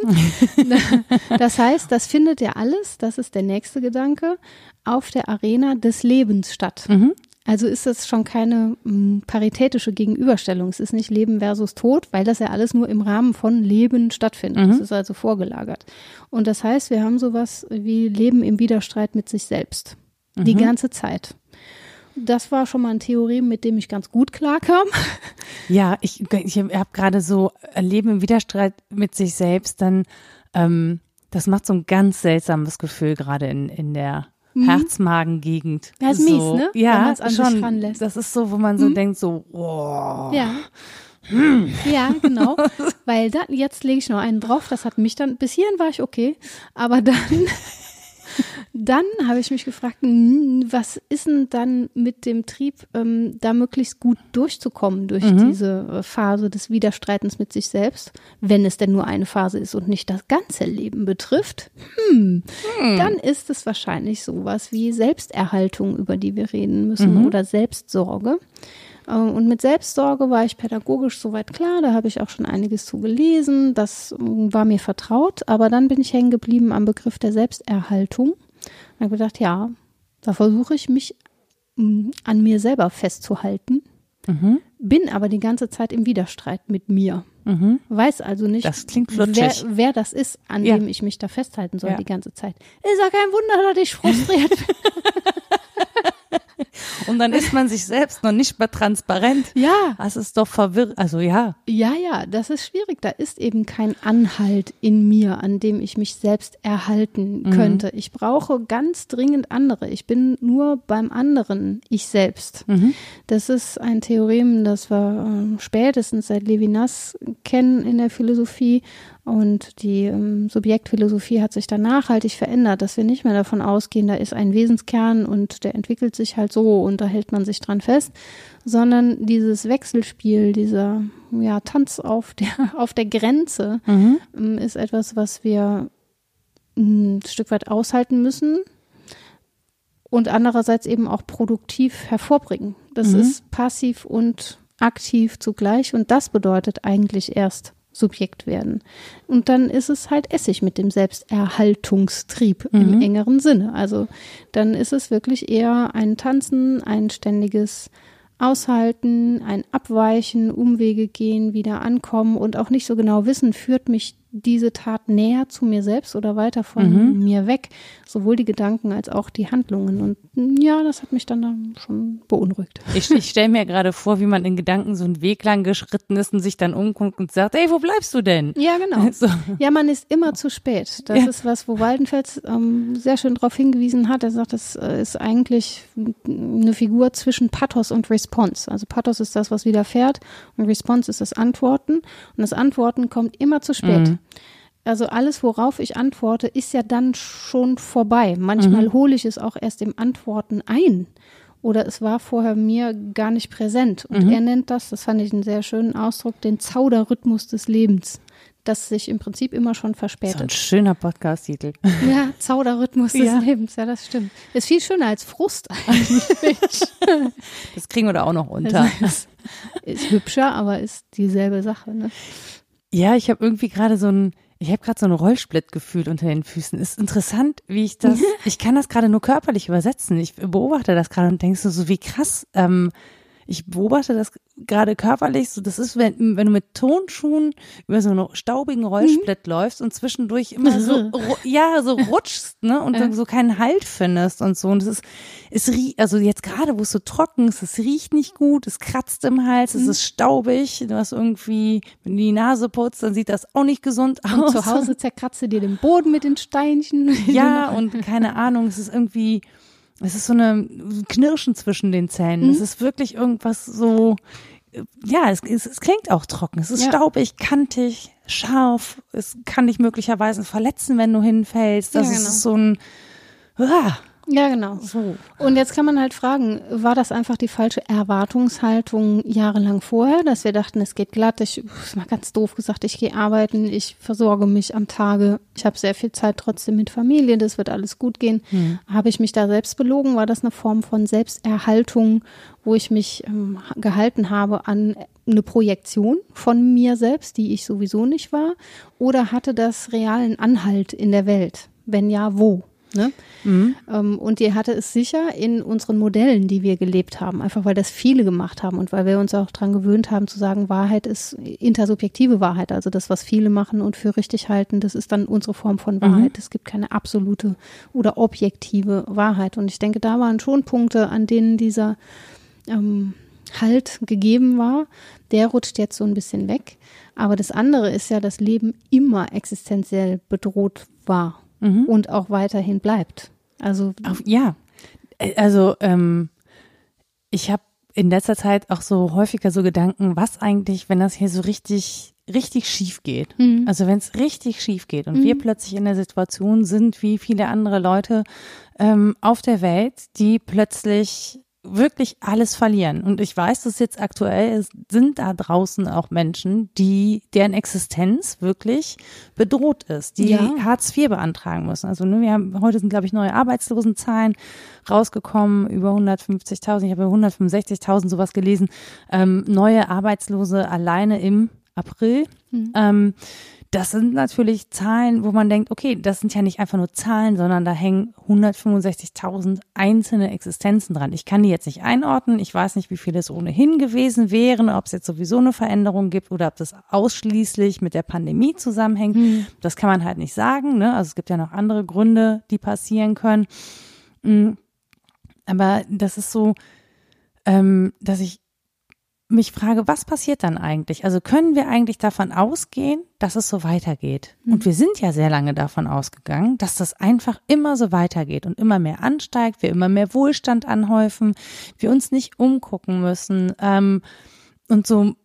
[SPEAKER 2] Das heißt, das findet ja alles, das ist der nächste Gedanke, auf der Arena des Lebens statt.
[SPEAKER 1] Mhm.
[SPEAKER 2] Also ist das schon keine m, paritätische Gegenüberstellung. Es ist nicht Leben versus Tod, weil das ja alles nur im Rahmen von Leben stattfindet.
[SPEAKER 1] Mhm.
[SPEAKER 2] Das ist also vorgelagert. Und das heißt, wir haben sowas wie Leben im Widerstreit mit sich selbst. Die
[SPEAKER 1] Mhm.
[SPEAKER 2] ganze Zeit. Das war schon mal ein Theorem, mit dem ich ganz gut klarkam.
[SPEAKER 1] Ja, ich, ich habe gerade so Leben im Widerstreit mit sich selbst, dann ähm, das macht so ein ganz seltsames Gefühl gerade in, in der
[SPEAKER 2] Mhm.
[SPEAKER 1] Herzmagengegend.
[SPEAKER 2] Ja, ist
[SPEAKER 1] so.
[SPEAKER 2] mies, ne? Wenn
[SPEAKER 1] Ja,
[SPEAKER 2] man's an sich
[SPEAKER 1] schon.
[SPEAKER 2] ranlässt.
[SPEAKER 1] Das ist so, wo man so
[SPEAKER 2] Mhm.
[SPEAKER 1] denkt, so, oh.
[SPEAKER 2] Ja. Ja, genau. Weil dann, jetzt lege ich noch einen drauf, das hat mich dann, bis hierhin war ich okay, aber dann, dann habe ich mich gefragt, hm, was ist denn dann mit dem Trieb, ähm, da möglichst gut durchzukommen durch
[SPEAKER 1] Mhm.
[SPEAKER 2] diese äh, Phase des Widerstreitens mit sich selbst, wenn es denn nur eine Phase ist und nicht das ganze Leben betrifft, hm,
[SPEAKER 1] Hm.
[SPEAKER 2] dann ist es wahrscheinlich sowas wie Selbsterhaltung, über die wir reden müssen,
[SPEAKER 1] Mhm.
[SPEAKER 2] oder Selbstsorge. Und mit Selbstsorge war ich pädagogisch soweit klar, da habe ich auch schon einiges zu gelesen, das war mir vertraut, aber dann bin ich hängen geblieben am Begriff der Selbsterhaltung und habe gedacht, ja, da versuche ich mich mh, an mir selber festzuhalten,
[SPEAKER 1] Mhm.
[SPEAKER 2] bin aber die ganze Zeit im Widerstreit mit mir,
[SPEAKER 1] Mhm.
[SPEAKER 2] weiß also nicht,
[SPEAKER 1] Das klingt
[SPEAKER 2] wer,
[SPEAKER 1] flutschig.
[SPEAKER 2] wer das ist, an
[SPEAKER 1] Ja.
[SPEAKER 2] dem ich mich da festhalten soll
[SPEAKER 1] Ja.
[SPEAKER 2] die ganze Zeit. Ist ja kein Wunder, dass ich frustriert bin.
[SPEAKER 1] Und dann ist man sich selbst noch nicht mehr transparent.
[SPEAKER 2] Ja.
[SPEAKER 1] Das ist doch verwirrend. Also ja.
[SPEAKER 2] Ja, ja, das ist schwierig. Da ist eben kein Anhalt in mir, an dem ich mich selbst erhalten
[SPEAKER 1] Mhm.
[SPEAKER 2] könnte. Ich brauche ganz dringend andere. Ich bin nur beim anderen ich selbst.
[SPEAKER 1] Mhm.
[SPEAKER 2] Das ist ein Theorem, das wir ähm, spätestens seit Levinas kennen in der Philosophie. Und die ähm, Subjektphilosophie hat sich dann nachhaltig verändert, dass wir nicht mehr davon ausgehen, da ist ein Wesenskern und der entwickelt sich halt so und da hält man sich dran fest, sondern dieses Wechselspiel, dieser ja, Tanz auf der, auf der Grenze
[SPEAKER 1] Mhm.
[SPEAKER 2] ähm, ist etwas, was wir ein Stück weit aushalten müssen und andererseits eben auch produktiv hervorbringen. Das
[SPEAKER 1] Mhm.
[SPEAKER 2] ist passiv und aktiv zugleich und das bedeutet eigentlich erst Subjekt werden. Und dann ist es halt Essig mit dem Selbsterhaltungstrieb
[SPEAKER 1] Mhm.
[SPEAKER 2] im engeren Sinne. Also dann ist es wirklich eher ein Tanzen, ein ständiges Aushalten, ein Abweichen, Umwege gehen, wieder ankommen und auch nicht so genau wissen, führt mich diese Tat näher zu mir selbst oder weiter von
[SPEAKER 1] Mhm.
[SPEAKER 2] mir weg. Sowohl die Gedanken als auch die Handlungen. Und ja, das hat mich dann, dann schon beunruhigt.
[SPEAKER 1] Ich, ich stelle mir gerade vor, wie man in Gedanken so einen Weg lang geschritten ist und sich dann umguckt und sagt, ey, wo bleibst du denn?
[SPEAKER 2] Ja, genau.
[SPEAKER 1] So.
[SPEAKER 2] Ja, man ist immer zu spät. Das
[SPEAKER 1] Ja.
[SPEAKER 2] ist was, wo Waldenfels ähm, sehr schön darauf hingewiesen hat. Er sagt, das äh, ist eigentlich eine Figur zwischen Pathos und Response. Also Pathos ist das, was widerfährt und Response ist das Antworten. Und das Antworten kommt immer zu spät.
[SPEAKER 1] Mhm.
[SPEAKER 2] Also alles, worauf ich antworte, ist ja dann schon vorbei. Manchmal
[SPEAKER 1] Mhm.
[SPEAKER 2] hole ich es auch erst im Antworten ein. Oder es war vorher mir gar nicht präsent. Und
[SPEAKER 1] Mhm.
[SPEAKER 2] er nennt das, das fand ich einen sehr schönen Ausdruck, den Zauderrhythmus des Lebens, das sich im Prinzip immer schon
[SPEAKER 1] So ein
[SPEAKER 2] verspätet.
[SPEAKER 1] schöner Podcast-Titel.
[SPEAKER 2] Ja, Zauderrhythmus des
[SPEAKER 1] Ja.
[SPEAKER 2] Lebens, ja, das stimmt. Ist viel schöner als Frust eigentlich.
[SPEAKER 1] Das kriegen wir da auch noch unter.
[SPEAKER 2] Also, ist hübscher, aber ist dieselbe Sache, ne?
[SPEAKER 1] Ja, ich habe irgendwie gerade so ein, ich habe gerade so ein Rollsplit-Gefühl unter den Füßen. Ist interessant, wie ich das, ich kann das gerade nur körperlich übersetzen. Ich beobachte das gerade und denke so, so wie krass. Ähm, ich beobachte das gerade körperlich, so das ist, wenn, wenn du mit Tonschuhen über so einen staubigen Rollsplit mhm. läufst und zwischendurch immer so, ja, so rutschst, ne, und dann so keinen Halt findest und so. Und es ist, es riecht, also jetzt gerade, wo es so trocken ist, es riecht nicht gut, es kratzt im Hals, mhm. es ist staubig, du hast irgendwie, wenn du die Nase putzt, dann sieht das auch nicht gesund aus.
[SPEAKER 2] Und zu Hause zerkratzt du dir den Boden mit den Steinchen.
[SPEAKER 1] Ja, und keine Ahnung, es ist irgendwie, es ist so eine Knirschen zwischen den Zähnen. Mhm. Es ist wirklich irgendwas so, ja, es, es, es klingt auch trocken. Es ist ja. staubig, kantig, scharf. Es kann dich möglicherweise verletzen, wenn du hinfällst. Also ja, genau. Es ist so ein, ah,
[SPEAKER 2] ja, genau.
[SPEAKER 1] So.
[SPEAKER 2] Und jetzt kann man halt fragen, war das einfach die falsche Erwartungshaltung jahrelang vorher, dass wir dachten, es geht glatt, ich, ist mal ganz doof gesagt, ich gehe arbeiten, ich versorge mich am Tage, ich habe sehr viel Zeit trotzdem mit Familie, das wird alles gut gehen. Hm. Habe ich mich da selbst belogen? War das eine Form von Selbsterhaltung, wo ich mich ähm, gehalten habe an eine Projektion von mir selbst, die ich sowieso nicht war? Oder hatte das realen Anhalt in der Welt? Wenn ja, wo? Ne? Mhm. Ähm, und die hatte es sicher in unseren Modellen, die wir gelebt haben, einfach weil das viele gemacht haben und weil wir uns auch dran gewöhnt haben zu sagen, Wahrheit ist intersubjektive Wahrheit, also das, was viele machen und für richtig halten, das ist dann unsere Form von Wahrheit. Mhm. Es gibt keine absolute oder objektive Wahrheit und ich denke, da waren schon Punkte, an denen dieser ähm, Halt gegeben war, der rutscht jetzt so ein bisschen weg, aber das andere ist ja, dass Leben immer existenziell bedroht war. Mhm. Und auch weiterhin bleibt. Also
[SPEAKER 1] Auf, ja, also ähm, ich habe in letzter Zeit auch so häufiger so Gedanken, was eigentlich, wenn das hier so richtig, richtig schief geht. Mhm. Also wenn es richtig schief geht und mhm. wir plötzlich in der Situation sind, wie viele andere Leute ähm, auf der Welt, die plötzlich wirklich alles verlieren. Und ich weiß, dass jetzt aktuell ist, sind da draußen auch Menschen, die, deren Existenz wirklich bedroht ist, die ja. Hartz vier beantragen müssen. Also ne, wir haben, heute sind, glaube ich, neue Arbeitslosenzahlen rausgekommen, über hundertfünfzigtausend, ich habe hundertfünfundsechzigtausend sowas gelesen, ähm, neue Arbeitslose alleine im April. Mhm. Ähm, Das sind natürlich Zahlen, wo man denkt, okay, das sind ja nicht einfach nur Zahlen, sondern da hängen hundertfünfundsechzigtausend einzelne Existenzen dran. Ich kann die jetzt nicht einordnen. Ich weiß nicht, wie viele es ohnehin gewesen wären, ob es jetzt sowieso eine Veränderung gibt oder ob das ausschließlich mit der Pandemie zusammenhängt. Hm. Das kann man halt nicht sagen, ne? Also es gibt ja noch andere Gründe, die passieren können. Aber das ist so, ähm, dass ich mich frage, was passiert dann eigentlich? Also können wir eigentlich davon ausgehen, dass es so weitergeht? Mhm. Und wir sind ja sehr lange davon ausgegangen, dass das einfach immer so weitergeht und immer mehr ansteigt, wir immer mehr Wohlstand anhäufen, wir uns nicht umgucken müssen. Ähm, und so,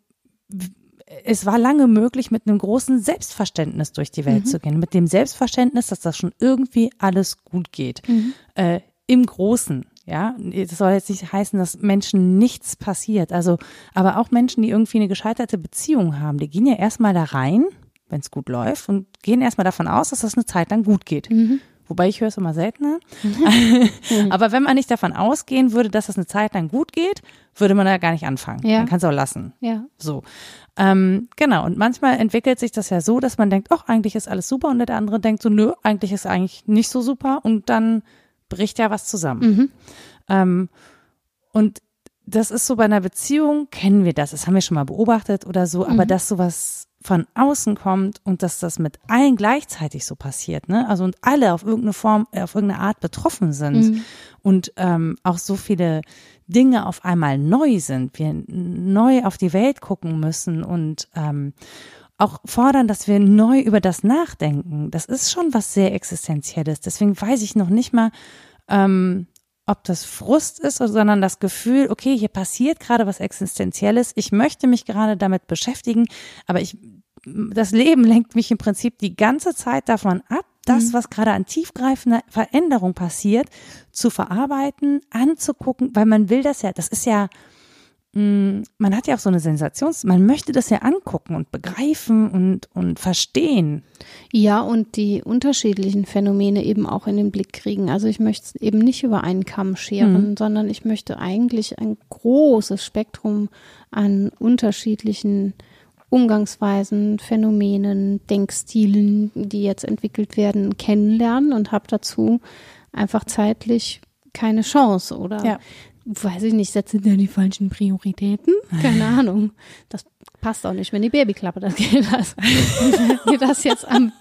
[SPEAKER 1] es war lange möglich, mit einem großen Selbstverständnis durch die Welt mhm. zu gehen. Mit dem Selbstverständnis, dass das schon irgendwie alles gut geht. Mhm. Äh, im Großen. Ja, das soll jetzt nicht heißen, dass Menschen nichts passiert. Also, aber auch Menschen, die irgendwie eine gescheiterte Beziehung haben, die gehen ja erstmal da rein, wenn es gut läuft, und gehen erstmal davon aus, dass das eine Zeit lang gut geht. Mhm. Wobei ich höre es immer seltener. Mhm. Aber wenn man nicht davon ausgehen würde, dass das eine Zeit lang gut geht, würde man da gar nicht anfangen. Ja. Man kann es auch lassen.
[SPEAKER 2] Ja.
[SPEAKER 1] So. Ähm, genau. Und manchmal entwickelt sich das ja so, dass man denkt, ach, eigentlich ist alles super, und der andere denkt so, nö, eigentlich ist eigentlich nicht so super, und dann bricht ja was zusammen. Mhm. Ähm, und das ist so bei einer Beziehung, kennen wir das, das haben wir schon mal beobachtet oder so, mhm. aber dass sowas von außen kommt und dass das mit allen gleichzeitig so passiert, ne? Also und alle auf irgendeine Form, auf irgendeine Art betroffen sind mhm. und ähm, auch so viele Dinge auf einmal neu sind, wir neu auf die Welt gucken müssen und ähm, auch fordern, dass wir neu über das nachdenken. Das ist schon was sehr Existenzielles. Deswegen weiß ich noch nicht mal, ähm, ob das Frust ist, sondern das Gefühl, okay, hier passiert gerade was Existenzielles. Ich möchte mich gerade damit beschäftigen, aber ich, das Leben lenkt mich im Prinzip die ganze Zeit davon ab, das, was gerade an tiefgreifender Veränderung passiert, zu verarbeiten, anzugucken, weil man will das ja, das ist ja, man hat ja auch so eine Sensations, man möchte das ja angucken und begreifen und, und verstehen.
[SPEAKER 2] Ja, und die unterschiedlichen Phänomene eben auch in den Blick kriegen. Also ich möchte es eben nicht über einen Kamm scheren, mhm. sondern ich möchte eigentlich ein großes Spektrum an unterschiedlichen Umgangsweisen, Phänomenen, Denkstilen, die jetzt entwickelt werden, kennenlernen und habe dazu einfach zeitlich keine Chance oder ja. weiß ich nicht, setzen da die falschen Prioritäten? Keine Ahnung. Das passt auch nicht, wenn die Babyklappe das geht. Das, wenn das jetzt am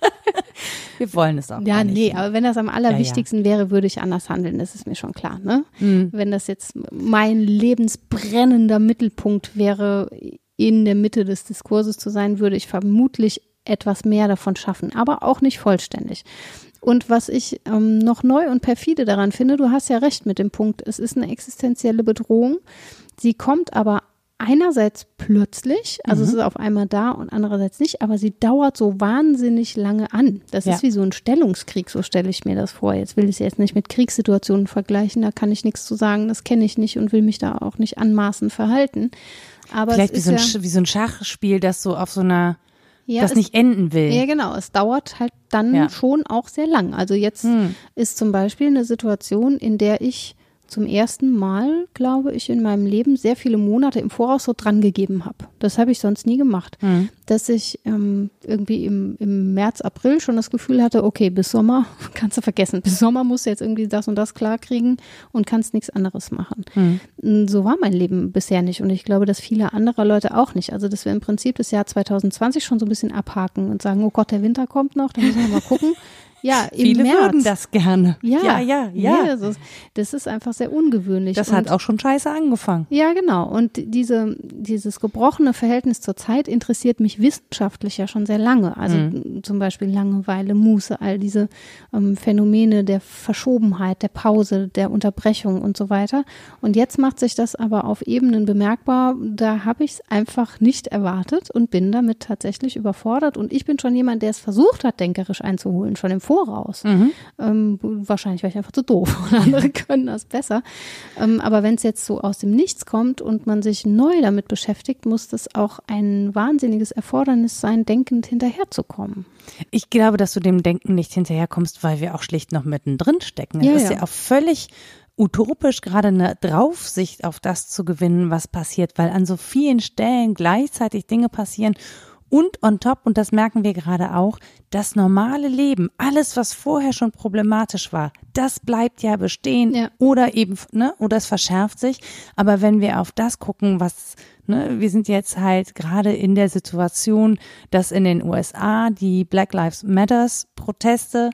[SPEAKER 1] Wir wollen es auch
[SPEAKER 2] Ja,
[SPEAKER 1] gar nicht.
[SPEAKER 2] nee, aber wenn das am allerwichtigsten ja, ja. wäre, würde ich anders handeln, das ist mir schon klar. Ne? Mhm. Wenn das jetzt mein lebensbrennender Mittelpunkt wäre, in der Mitte des Diskurses zu sein, würde ich vermutlich etwas mehr davon schaffen, aber auch nicht vollständig. Und was ich ähm, noch neu und perfide daran finde, du hast ja recht mit dem Punkt, es ist eine existenzielle Bedrohung. Sie kommt aber einerseits plötzlich, also mhm. es ist auf einmal da und andererseits nicht, aber sie dauert so wahnsinnig lange an. Das ja. ist wie so ein Stellungskrieg, so stelle ich mir das vor. Jetzt will ich es jetzt nicht mit Kriegssituationen vergleichen, da kann ich nichts zu sagen, das kenne ich nicht und will mich da auch nicht anmaßend verhalten. Aber
[SPEAKER 1] Vielleicht
[SPEAKER 2] es
[SPEAKER 1] wie,
[SPEAKER 2] ist
[SPEAKER 1] so ein,
[SPEAKER 2] ja,
[SPEAKER 1] wie so ein Schachspiel, das so auf so einer
[SPEAKER 2] Ja,
[SPEAKER 1] das
[SPEAKER 2] es,
[SPEAKER 1] nicht enden will.
[SPEAKER 2] Ja, genau. Es dauert halt dann
[SPEAKER 1] ja.
[SPEAKER 2] schon auch sehr lang. Also jetzt
[SPEAKER 1] hm.
[SPEAKER 2] ist zum Beispiel eine Situation, in der ich zum ersten Mal, glaube ich, in meinem Leben sehr viele Monate im Voraus so dran gegeben habe. Das habe ich sonst nie gemacht.
[SPEAKER 1] Hm.
[SPEAKER 2] Dass ich ähm, irgendwie im, im März, April schon das Gefühl hatte, okay, bis Sommer kannst du vergessen. Bis Sommer musst du jetzt irgendwie das und das klarkriegen und kannst nichts anderes machen. Hm. So war mein Leben bisher nicht und ich glaube, dass viele andere Leute auch nicht. Also dass wir im Prinzip das Jahr zwanzig zwanzig schon so ein bisschen abhaken und sagen, oh Gott, der Winter kommt noch, da müssen wir mal gucken. Ja, im
[SPEAKER 1] Viele
[SPEAKER 2] März.
[SPEAKER 1] würden das gerne.
[SPEAKER 2] Ja,
[SPEAKER 1] ja, ja. ja.
[SPEAKER 2] ja also das ist einfach sehr ungewöhnlich.
[SPEAKER 1] Das
[SPEAKER 2] und,
[SPEAKER 1] hat auch schon scheiße angefangen.
[SPEAKER 2] Ja, genau. Und diese, dieses gebrochene Verhältnis zur Zeit interessiert mich wissenschaftlich ja schon sehr lange. Also mhm. zum Beispiel Langeweile, Muße, all diese ähm, Phänomene der Verschobenheit, der Pause, der Unterbrechung und so weiter. Und jetzt macht sich das aber auf Ebenen bemerkbar. Da habe ich es einfach nicht erwartet und bin damit tatsächlich überfordert. Und ich bin schon jemand, der es versucht hat, denkerisch einzuholen, schon im Voraus. Mhm. Ähm, wahrscheinlich war ich einfach zu doof und andere können das besser. Ähm, aber wenn es jetzt so aus dem Nichts kommt und man sich neu damit beschäftigt, muss das auch ein wahnsinniges Erfordernis sein, denkend hinterherzukommen.
[SPEAKER 1] Ich glaube, dass du dem Denken nicht hinterherkommst, weil wir auch schlicht noch mittendrin stecken. Es
[SPEAKER 2] ja,
[SPEAKER 1] ist
[SPEAKER 2] ja.
[SPEAKER 1] ja auch völlig utopisch, gerade eine Draufsicht auf das zu gewinnen, was passiert, weil an so vielen Stellen gleichzeitig Dinge passieren. Und on top, und das merken wir gerade auch, das normale Leben, alles, was vorher schon problematisch war, das bleibt ja bestehen
[SPEAKER 2] ja.
[SPEAKER 1] oder eben, ne, oder es verschärft sich. Aber wenn wir auf das gucken, was, ne, wir sind jetzt halt gerade in der Situation, dass in den U S A die Black Lives Matters Proteste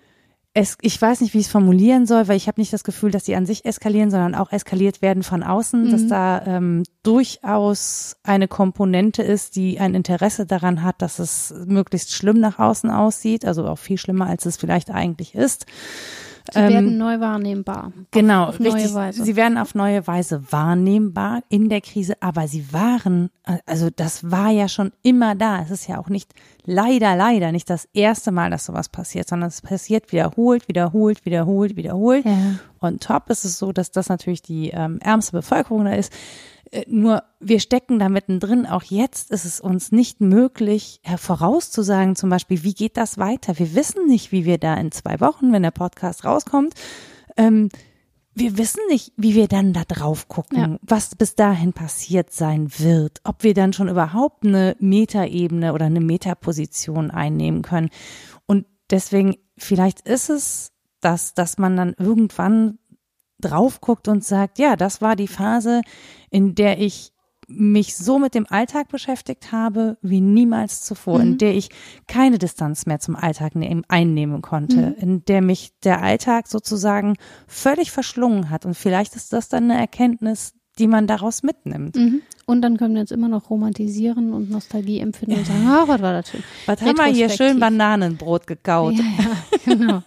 [SPEAKER 1] Es, ich weiß nicht, wie ich es formulieren soll, weil ich habe nicht das Gefühl, dass die an sich eskalieren, sondern auch eskaliert werden von außen, mhm. dass da ähm, durchaus eine Komponente ist, die ein Interesse daran hat, dass es möglichst schlimm nach außen aussieht, also auch viel schlimmer, als es vielleicht eigentlich ist.
[SPEAKER 2] Sie ähm, werden neu wahrnehmbar.
[SPEAKER 1] Genau,
[SPEAKER 2] auf, auf
[SPEAKER 1] richtig.
[SPEAKER 2] Neue Weise.
[SPEAKER 1] Sie werden auf neue Weise wahrnehmbar in der Krise, aber sie waren, also das war ja schon immer da. Es ist ja auch nicht, leider, leider nicht das erste Mal, dass sowas passiert, sondern es passiert wiederholt, wiederholt, wiederholt, wiederholt.
[SPEAKER 2] Ja.
[SPEAKER 1] Und top ist es so, dass das natürlich die ähm, ärmste Bevölkerung da ist. Nur wir stecken da mittendrin, auch jetzt ist es uns nicht möglich, vorauszusagen, zum Beispiel, wie geht das weiter? Wir wissen nicht, wie wir da in zwei Wochen, wenn der Podcast rauskommt, ähm, wir wissen nicht, wie wir dann da drauf gucken, ja. was bis dahin passiert sein wird, ob wir dann schon überhaupt eine Metaebene oder eine Metaposition einnehmen können. Und deswegen, vielleicht ist es das, dass man dann irgendwann drauf guckt und sagt, ja, das war die Phase, in der ich mich so mit dem Alltag beschäftigt habe, wie niemals zuvor, mhm. in der ich keine Distanz mehr zum Alltag nehm, einnehmen konnte, mhm. in der mich der Alltag sozusagen völlig verschlungen hat. Und vielleicht ist das dann eine Erkenntnis, die man daraus mitnimmt.
[SPEAKER 2] Mhm. Und dann können wir jetzt immer noch romantisieren und Nostalgie empfinden und sagen, ah, was war das schön.
[SPEAKER 1] Was haben wir hier schön Bananenbrot gekaut?
[SPEAKER 2] Ja, ja, genau.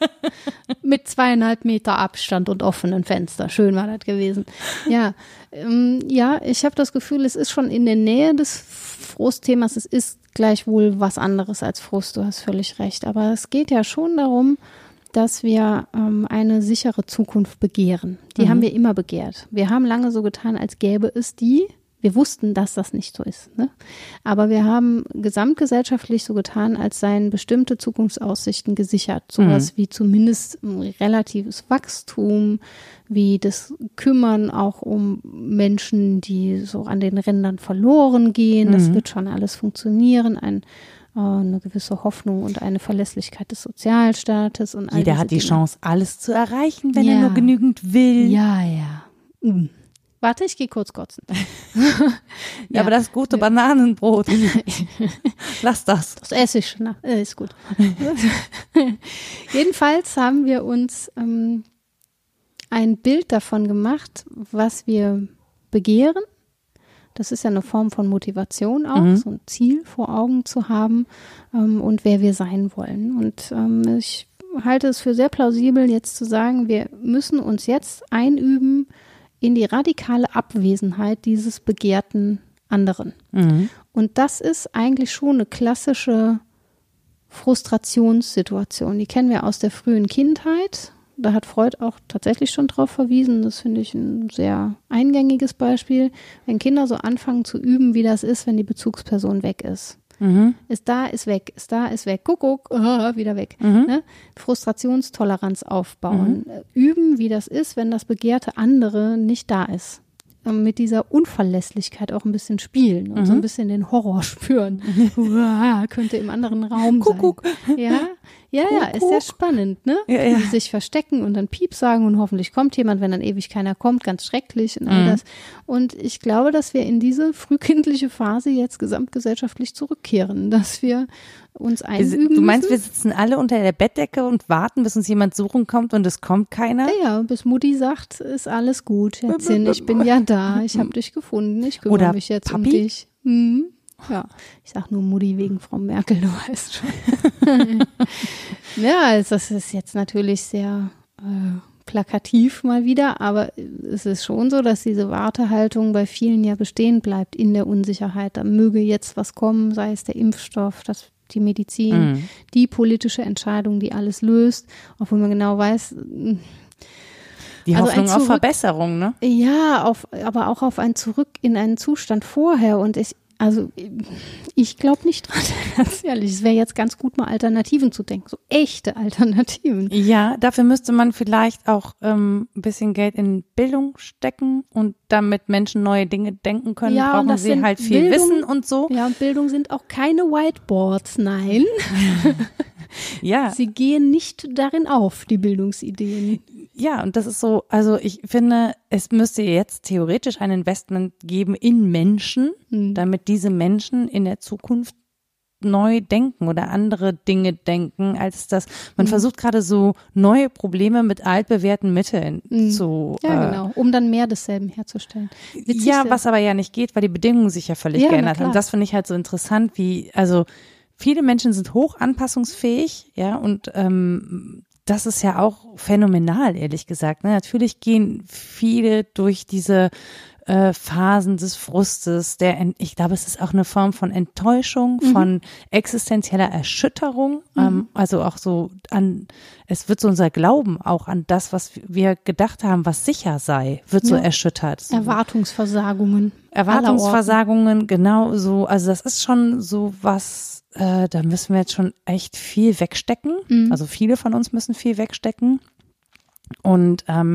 [SPEAKER 2] Mit zweieinhalb Meter Abstand und offenen Fenster. Schön war das gewesen. Ja, ähm, ja, ich habe das Gefühl, es ist schon in der Nähe des Frustthemas. Es ist gleichwohl was anderes als Frust. Du hast völlig recht. Aber es geht ja schon darum, dass wir ähm, eine sichere Zukunft begehren. Die mhm. haben wir immer begehrt. Wir haben lange so getan, als gäbe es die. Wir wussten, dass das nicht so ist. Ne? Aber wir haben gesamtgesellschaftlich so getan, als seien bestimmte Zukunftsaussichten gesichert. Sowas mhm. wie zumindest ein relatives Wachstum, wie das Kümmern auch um Menschen, die so an den Rändern verloren gehen. Mhm. Das wird schon alles funktionieren. Ein eine gewisse Hoffnung und eine Verlässlichkeit des Sozialstaates. Und all
[SPEAKER 1] Jeder hat die
[SPEAKER 2] Dinge.
[SPEAKER 1] Chance, alles zu erreichen, wenn
[SPEAKER 2] ja.
[SPEAKER 1] er nur genügend will.
[SPEAKER 2] Ja, ja. Mm. Warte, ich gehe kurz kotzen.
[SPEAKER 1] ja, ja, aber das gute Bananenbrot. Lass das.
[SPEAKER 2] Das esse ich. Na, ist gut. Jedenfalls haben wir uns ähm, ein Bild davon gemacht, was wir begehren. Das ist ja eine Form von Motivation auch, mhm. so ein Ziel vor Augen zu haben ähm, und wer wir sein wollen. Und ähm, ich halte es für sehr plausibel, jetzt zu sagen, wir müssen uns jetzt einüben in die radikale Abwesenheit dieses begehrten anderen. Mhm. Und das ist eigentlich schon eine klassische Frustrationssituation. Die kennen wir aus der frühen Kindheit. Da hat Freud auch tatsächlich schon drauf verwiesen. Das finde ich ein sehr eingängiges Beispiel. Wenn Kinder so anfangen zu üben, wie das ist, wenn die Bezugsperson weg ist. Mhm. Ist da, ist weg, ist da, ist weg, guck, guck, uh, wieder weg. Mhm. Ne? Frustrationstoleranz aufbauen. Mhm. Üben, wie das ist, wenn das begehrte andere nicht da ist. Mit dieser Unverlässlichkeit auch ein bisschen spielen und mhm. so ein bisschen den Horror spüren. Uah, könnte im anderen Raum
[SPEAKER 1] Kuckuck.
[SPEAKER 2] sein. Ja, ja, ja, ist sehr spannend, ne? Ja, ja. Die sich verstecken und dann Piep sagen und hoffentlich kommt jemand, wenn dann ewig keiner kommt, ganz schrecklich und all mhm. das. Und ich glaube, dass wir in diese frühkindliche Phase jetzt gesamtgesellschaftlich zurückkehren, dass wir uns einüben
[SPEAKER 1] Du meinst,
[SPEAKER 2] müssen.
[SPEAKER 1] Wir sitzen alle unter der Bettdecke und warten, bis uns jemand suchen kommt und es kommt keiner?
[SPEAKER 2] Ja, ja, bis Mutti sagt, ist alles gut, Schätzchen, ich bin ja da, ich habe dich gefunden, ich kümmere
[SPEAKER 1] Oder
[SPEAKER 2] mich jetzt
[SPEAKER 1] Papi?
[SPEAKER 2] um dich. Hm. Ja, ich sag nur Mutti wegen Frau Merkel, du weißt schon. Ja, also das ist jetzt natürlich sehr äh, plakativ mal wieder, aber es ist schon so, dass diese Wartehaltung bei vielen ja bestehen bleibt in der Unsicherheit. Da möge jetzt was kommen, sei es der Impfstoff, das die Medizin, mhm. die politische Entscheidung, die alles löst, obwohl man genau weiß,
[SPEAKER 1] die
[SPEAKER 2] also
[SPEAKER 1] Hoffnung
[SPEAKER 2] Zurück,
[SPEAKER 1] auf Verbesserung, ne?
[SPEAKER 2] Ja, auf, aber auch auf ein Zurück in einen Zustand vorher. Und ich, also ich glaube nicht dran, ganz ehrlich. Es wäre jetzt ganz gut, mal Alternativen zu denken, so echte Alternativen.
[SPEAKER 1] Ja, dafür müsste man vielleicht auch ähm, ein bisschen Geld in Bildung stecken und damit Menschen neue Dinge denken können,
[SPEAKER 2] ja,
[SPEAKER 1] brauchen sie halt viel
[SPEAKER 2] Bildung,
[SPEAKER 1] Wissen und so.
[SPEAKER 2] Ja, und Bildung sind auch keine Whiteboards, nein.
[SPEAKER 1] Ja.
[SPEAKER 2] Sie gehen nicht darin auf, die Bildungsideen.
[SPEAKER 1] Ja, und das ist so, also ich finde, es müsste jetzt theoretisch ein Investment geben in Menschen, hm. damit diese Menschen in der Zukunft neu denken oder andere Dinge denken, als das, man mhm. versucht gerade so neue Probleme mit altbewährten Mitteln mhm. zu.
[SPEAKER 2] Ja,
[SPEAKER 1] äh,
[SPEAKER 2] genau, um dann mehr desselben herzustellen.
[SPEAKER 1] Witzig, ja, was aber ja nicht geht, weil die Bedingungen sich ja völlig
[SPEAKER 2] ja,
[SPEAKER 1] geändert haben. Das finde ich halt so interessant, wie, also viele Menschen sind hoch anpassungsfähig, ja, und ähm, das ist ja auch phänomenal, ehrlich gesagt. Ne? Natürlich gehen viele durch diese äh, Phasen des Frustes, der, ich glaube, es ist auch eine Form von Enttäuschung, mhm. von existenzieller Erschütterung, mhm. ähm, also auch so an, es wird so unser Glauben auch an das, was wir gedacht haben, was sicher sei, wird so ja. erschüttert. So.
[SPEAKER 2] Erwartungsversagungen.
[SPEAKER 1] Erwartungsversagungen, genau so, also das ist schon so was, äh, da müssen wir jetzt schon echt viel wegstecken, mhm. also viele von uns müssen viel wegstecken und ähm,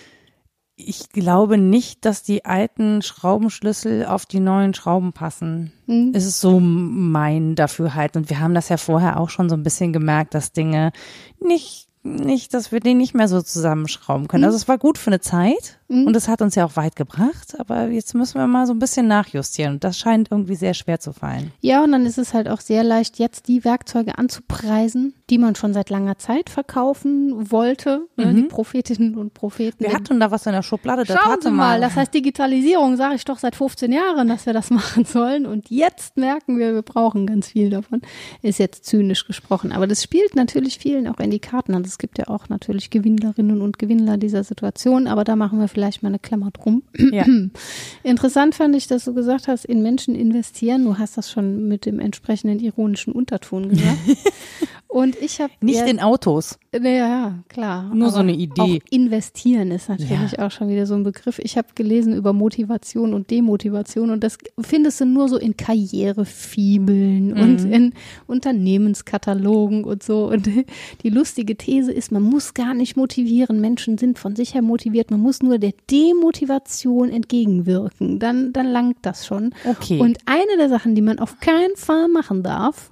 [SPEAKER 1] ich glaube nicht, dass die alten Schraubenschlüssel auf die neuen Schrauben passen. Mhm. Es ist so mein Dafürhalten. Und wir haben das ja vorher auch schon so ein bisschen gemerkt, dass Dinge nicht, nicht, dass wir den nicht mehr so zusammenschrauben können. Mhm. Also es war gut für eine Zeit mhm. und es hat uns ja auch weit gebracht, aber jetzt müssen wir mal so ein bisschen nachjustieren und das scheint irgendwie sehr schwer zu fallen.
[SPEAKER 2] Ja, und dann ist es halt auch sehr leicht, jetzt die Werkzeuge anzupreisen, die man schon seit langer Zeit verkaufen wollte, mhm. ne, die Prophetinnen und Propheten.
[SPEAKER 1] Wir hatten da was in der Schublade, das
[SPEAKER 2] Schauen
[SPEAKER 1] hatte
[SPEAKER 2] Sie mal,
[SPEAKER 1] mal.
[SPEAKER 2] Das heißt Digitalisierung, sage ich doch seit fünfzehn Jahren, dass wir das machen sollen und jetzt merken wir, wir brauchen ganz viel davon. Ist jetzt zynisch gesprochen, aber das spielt natürlich vielen auch in die Karten. Also es gibt ja auch natürlich Gewinnlerinnen und Gewinner dieser Situation, aber da machen wir vielleicht mal eine Klammer drum. Ja. Interessant fand ich, dass du gesagt hast, in Menschen investieren. Du hast das schon mit dem entsprechenden ironischen Unterton gesagt. Und ich habe
[SPEAKER 1] nicht ja, in Autos.
[SPEAKER 2] Ja, ja, klar.
[SPEAKER 1] Nur so eine Idee.
[SPEAKER 2] Auch investieren ist natürlich ja. auch schon wieder so ein Begriff. Ich habe gelesen über Motivation und Demotivation und das findest du nur so in Karrierefibeln mhm. und in Unternehmenskatalogen und so. Und die lustige These ist, man muss gar nicht motivieren. Menschen sind von sich her motiviert. Man muss nur der Demotivation entgegenwirken. Dann, dann langt das schon.
[SPEAKER 1] Okay.
[SPEAKER 2] Und eine der Sachen, die man auf keinen Fall machen darf,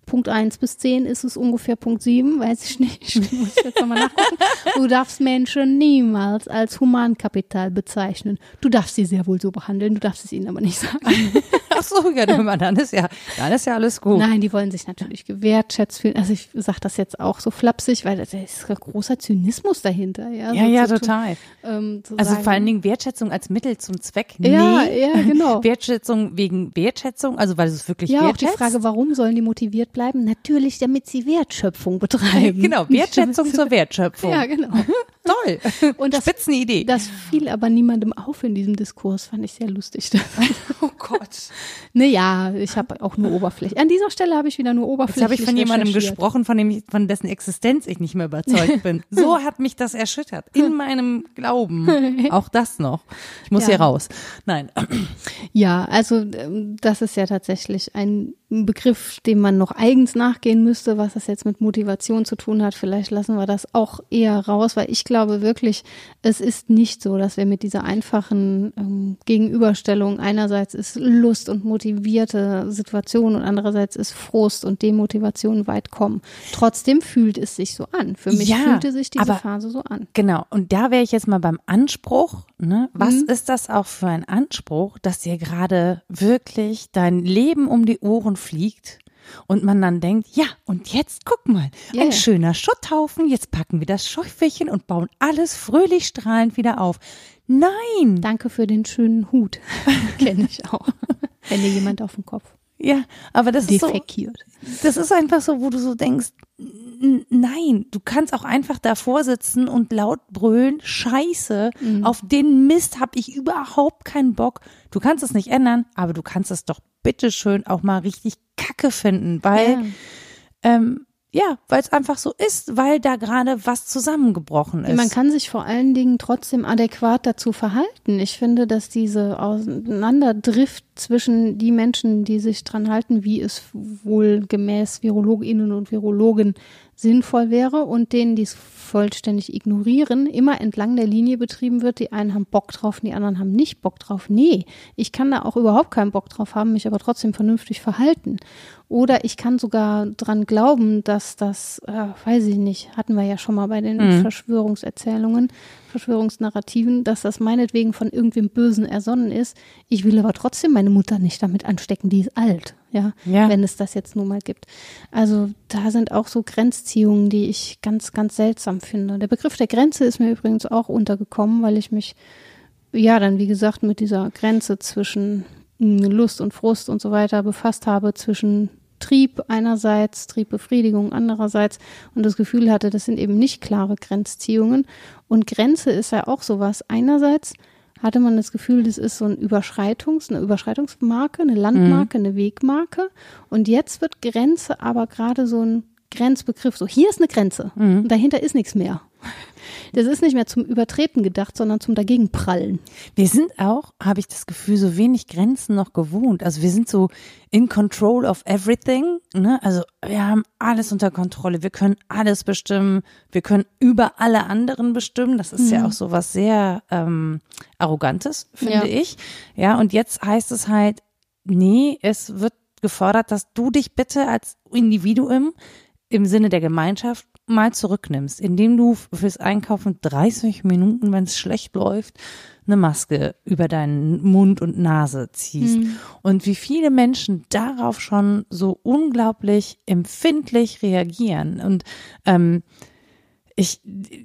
[SPEAKER 2] Punkt eins bis zehn ist es ungefähr Punkt sieben, weiß ich nicht, muss ich jetzt nochmal nachgucken. Du darfst Menschen niemals als Humankapital bezeichnen. Du darfst sie sehr wohl so behandeln, du darfst es ihnen aber nicht sagen.
[SPEAKER 1] Ach so, ja, dann ist ja, dann ist ja alles gut.
[SPEAKER 2] Nein, die wollen sich natürlich gewertschätzt fühlen. Also ich sage das jetzt auch so flapsig, weil da ist ein großer Zynismus dahinter. Ja,
[SPEAKER 1] ja,
[SPEAKER 2] so
[SPEAKER 1] ja
[SPEAKER 2] zu,
[SPEAKER 1] total.
[SPEAKER 2] Ähm, zu
[SPEAKER 1] also
[SPEAKER 2] sagen,
[SPEAKER 1] vor allen Dingen Wertschätzung als Mittel zum Zweck. Nee.
[SPEAKER 2] Ja, ja, genau.
[SPEAKER 1] Wertschätzung wegen Wertschätzung, also weil es wirklich
[SPEAKER 2] ja,
[SPEAKER 1] wertschätzt.
[SPEAKER 2] Ja, auch die Frage, warum sollen die motiviert bleiben? Natürlich, damit sie Wertschöpfung betreiben.
[SPEAKER 1] Genau, Wertschätzung zur Wertschöpfung.
[SPEAKER 2] Ja, genau.
[SPEAKER 1] Toll.
[SPEAKER 2] Und das,
[SPEAKER 1] Spitzenidee.
[SPEAKER 2] Das fiel aber niemandem auf in diesem Diskurs, fand ich sehr lustig.
[SPEAKER 1] Oh Gott.
[SPEAKER 2] Naja, ich habe auch nur Oberfläche. An dieser Stelle habe ich wieder nur Oberfläche.
[SPEAKER 1] Jetzt habe ich von jemandem gesprochen, von dem ich, von dessen Existenz ich nicht mehr überzeugt bin. So hat mich das erschüttert. In meinem Glauben. Auch das noch. Ich muss
[SPEAKER 2] ja.
[SPEAKER 1] hier raus. Nein.
[SPEAKER 2] Ja, also das ist ja tatsächlich ein Begriff, dem man noch eigens nachgehen müsste, was das jetzt mit Motivation zu tun hat. Vielleicht lassen wir das auch eher raus, weil ich glaube wirklich, es ist nicht so, dass wir mit dieser einfachen ähm, Gegenüberstellung einerseits ist Lust und motivierte Situation und andererseits ist Frust und Demotivation weit kommen. Trotzdem fühlt es sich so an. Für mich
[SPEAKER 1] ja,
[SPEAKER 2] fühlte sich diese
[SPEAKER 1] aber,
[SPEAKER 2] Phase so an.
[SPEAKER 1] Genau. Und da wäre ich jetzt mal beim Anspruch. Ne? Was
[SPEAKER 2] Mhm.
[SPEAKER 1] ist das auch für ein Anspruch, dass dir gerade wirklich dein Leben um die Ohren fliegt und man dann denkt, ja, und jetzt guck mal,
[SPEAKER 2] Yeah.
[SPEAKER 1] ein schöner Schutthaufen, jetzt packen wir das Schäufelchen und bauen alles fröhlich strahlend wieder auf. Nein!
[SPEAKER 2] Danke für den schönen Hut. Kenne ich auch. Wenn dir jemand auf den Kopf
[SPEAKER 1] Ja, aber das ist so,
[SPEAKER 2] defekiert.
[SPEAKER 1] das ist einfach so, wo du so denkst, n- nein, du kannst auch einfach davor sitzen und laut brüllen, Scheiße,
[SPEAKER 2] Mhm.
[SPEAKER 1] auf den Mist habe ich überhaupt keinen Bock. Du kannst es nicht ändern, aber du kannst es doch bitteschön auch mal richtig kacke finden, weil,
[SPEAKER 2] Ja.
[SPEAKER 1] ähm, ja, weil es einfach so ist, weil da gerade was zusammengebrochen ist.
[SPEAKER 2] Man kann sich vor allen Dingen trotzdem adäquat dazu verhalten. Ich finde, dass diese Auseinanderdrift zwischen die Menschen, die sich dran halten, wie es wohl gemäß VirologInnen und Virologen sinnvoll wäre, und denen, die es vollständig ignorieren, immer entlang der Linie betrieben wird. Die einen haben Bock drauf, die anderen haben nicht Bock drauf. Nee, ich kann da auch überhaupt keinen Bock drauf haben, mich aber trotzdem vernünftig verhalten. Oder ich kann sogar dran glauben, dass das, äh, weiß ich nicht, hatten wir ja schon mal bei den
[SPEAKER 1] Mhm.
[SPEAKER 2] Verschwörungserzählungen, Verschwörungsnarrativen, dass das meinetwegen von irgendwem Bösen ersonnen ist. Ich will aber trotzdem meine Mutter nicht damit anstecken, die ist alt, ja,
[SPEAKER 1] Ja.
[SPEAKER 2] wenn es das jetzt nun mal gibt. Also da sind auch so Grenzziehungen, die ich ganz, ganz seltsam finde. Der Begriff der Grenze ist mir übrigens auch untergekommen, weil ich mich, ja, dann wie gesagt mit dieser Grenze zwischen mh, Lust und Frust und so weiter befasst habe, zwischen Trieb einerseits, Triebbefriedigung andererseits, und das Gefühl hatte, das sind eben nicht klare Grenzziehungen. Und Grenze ist ja auch sowas. Einerseits hatte man das Gefühl, das ist so ein Überschreitungs, eine Überschreitungsmarke, eine Landmarke, eine Wegmarke. Und jetzt wird Grenze aber gerade so ein Grenzbegriff. So, hier ist eine Grenze und dahinter ist nichts mehr. Das ist nicht mehr zum Übertreten gedacht, sondern zum Dagegenprallen.
[SPEAKER 1] Wir sind auch, habe ich das Gefühl, so wenig Grenzen noch gewohnt. Also wir sind so in control of everything, ne? Also wir haben alles unter Kontrolle. Wir können alles bestimmen. Wir können über alle anderen bestimmen. Das ist
[SPEAKER 2] Mhm.
[SPEAKER 1] ja auch so was sehr ähm, Arrogantes, finde
[SPEAKER 2] Ja.
[SPEAKER 1] ich. Ja, und jetzt heißt es halt, nee, es wird gefordert, dass du dich bitte als Individuum im Sinne der Gemeinschaft mal zurücknimmst, indem du fürs Einkaufen dreißig Minuten, wenn es schlecht läuft, eine Maske über deinen Mund und Nase ziehst.
[SPEAKER 2] Mhm.
[SPEAKER 1] Und wie viele Menschen darauf schon so unglaublich empfindlich reagieren. Und ähm, ich,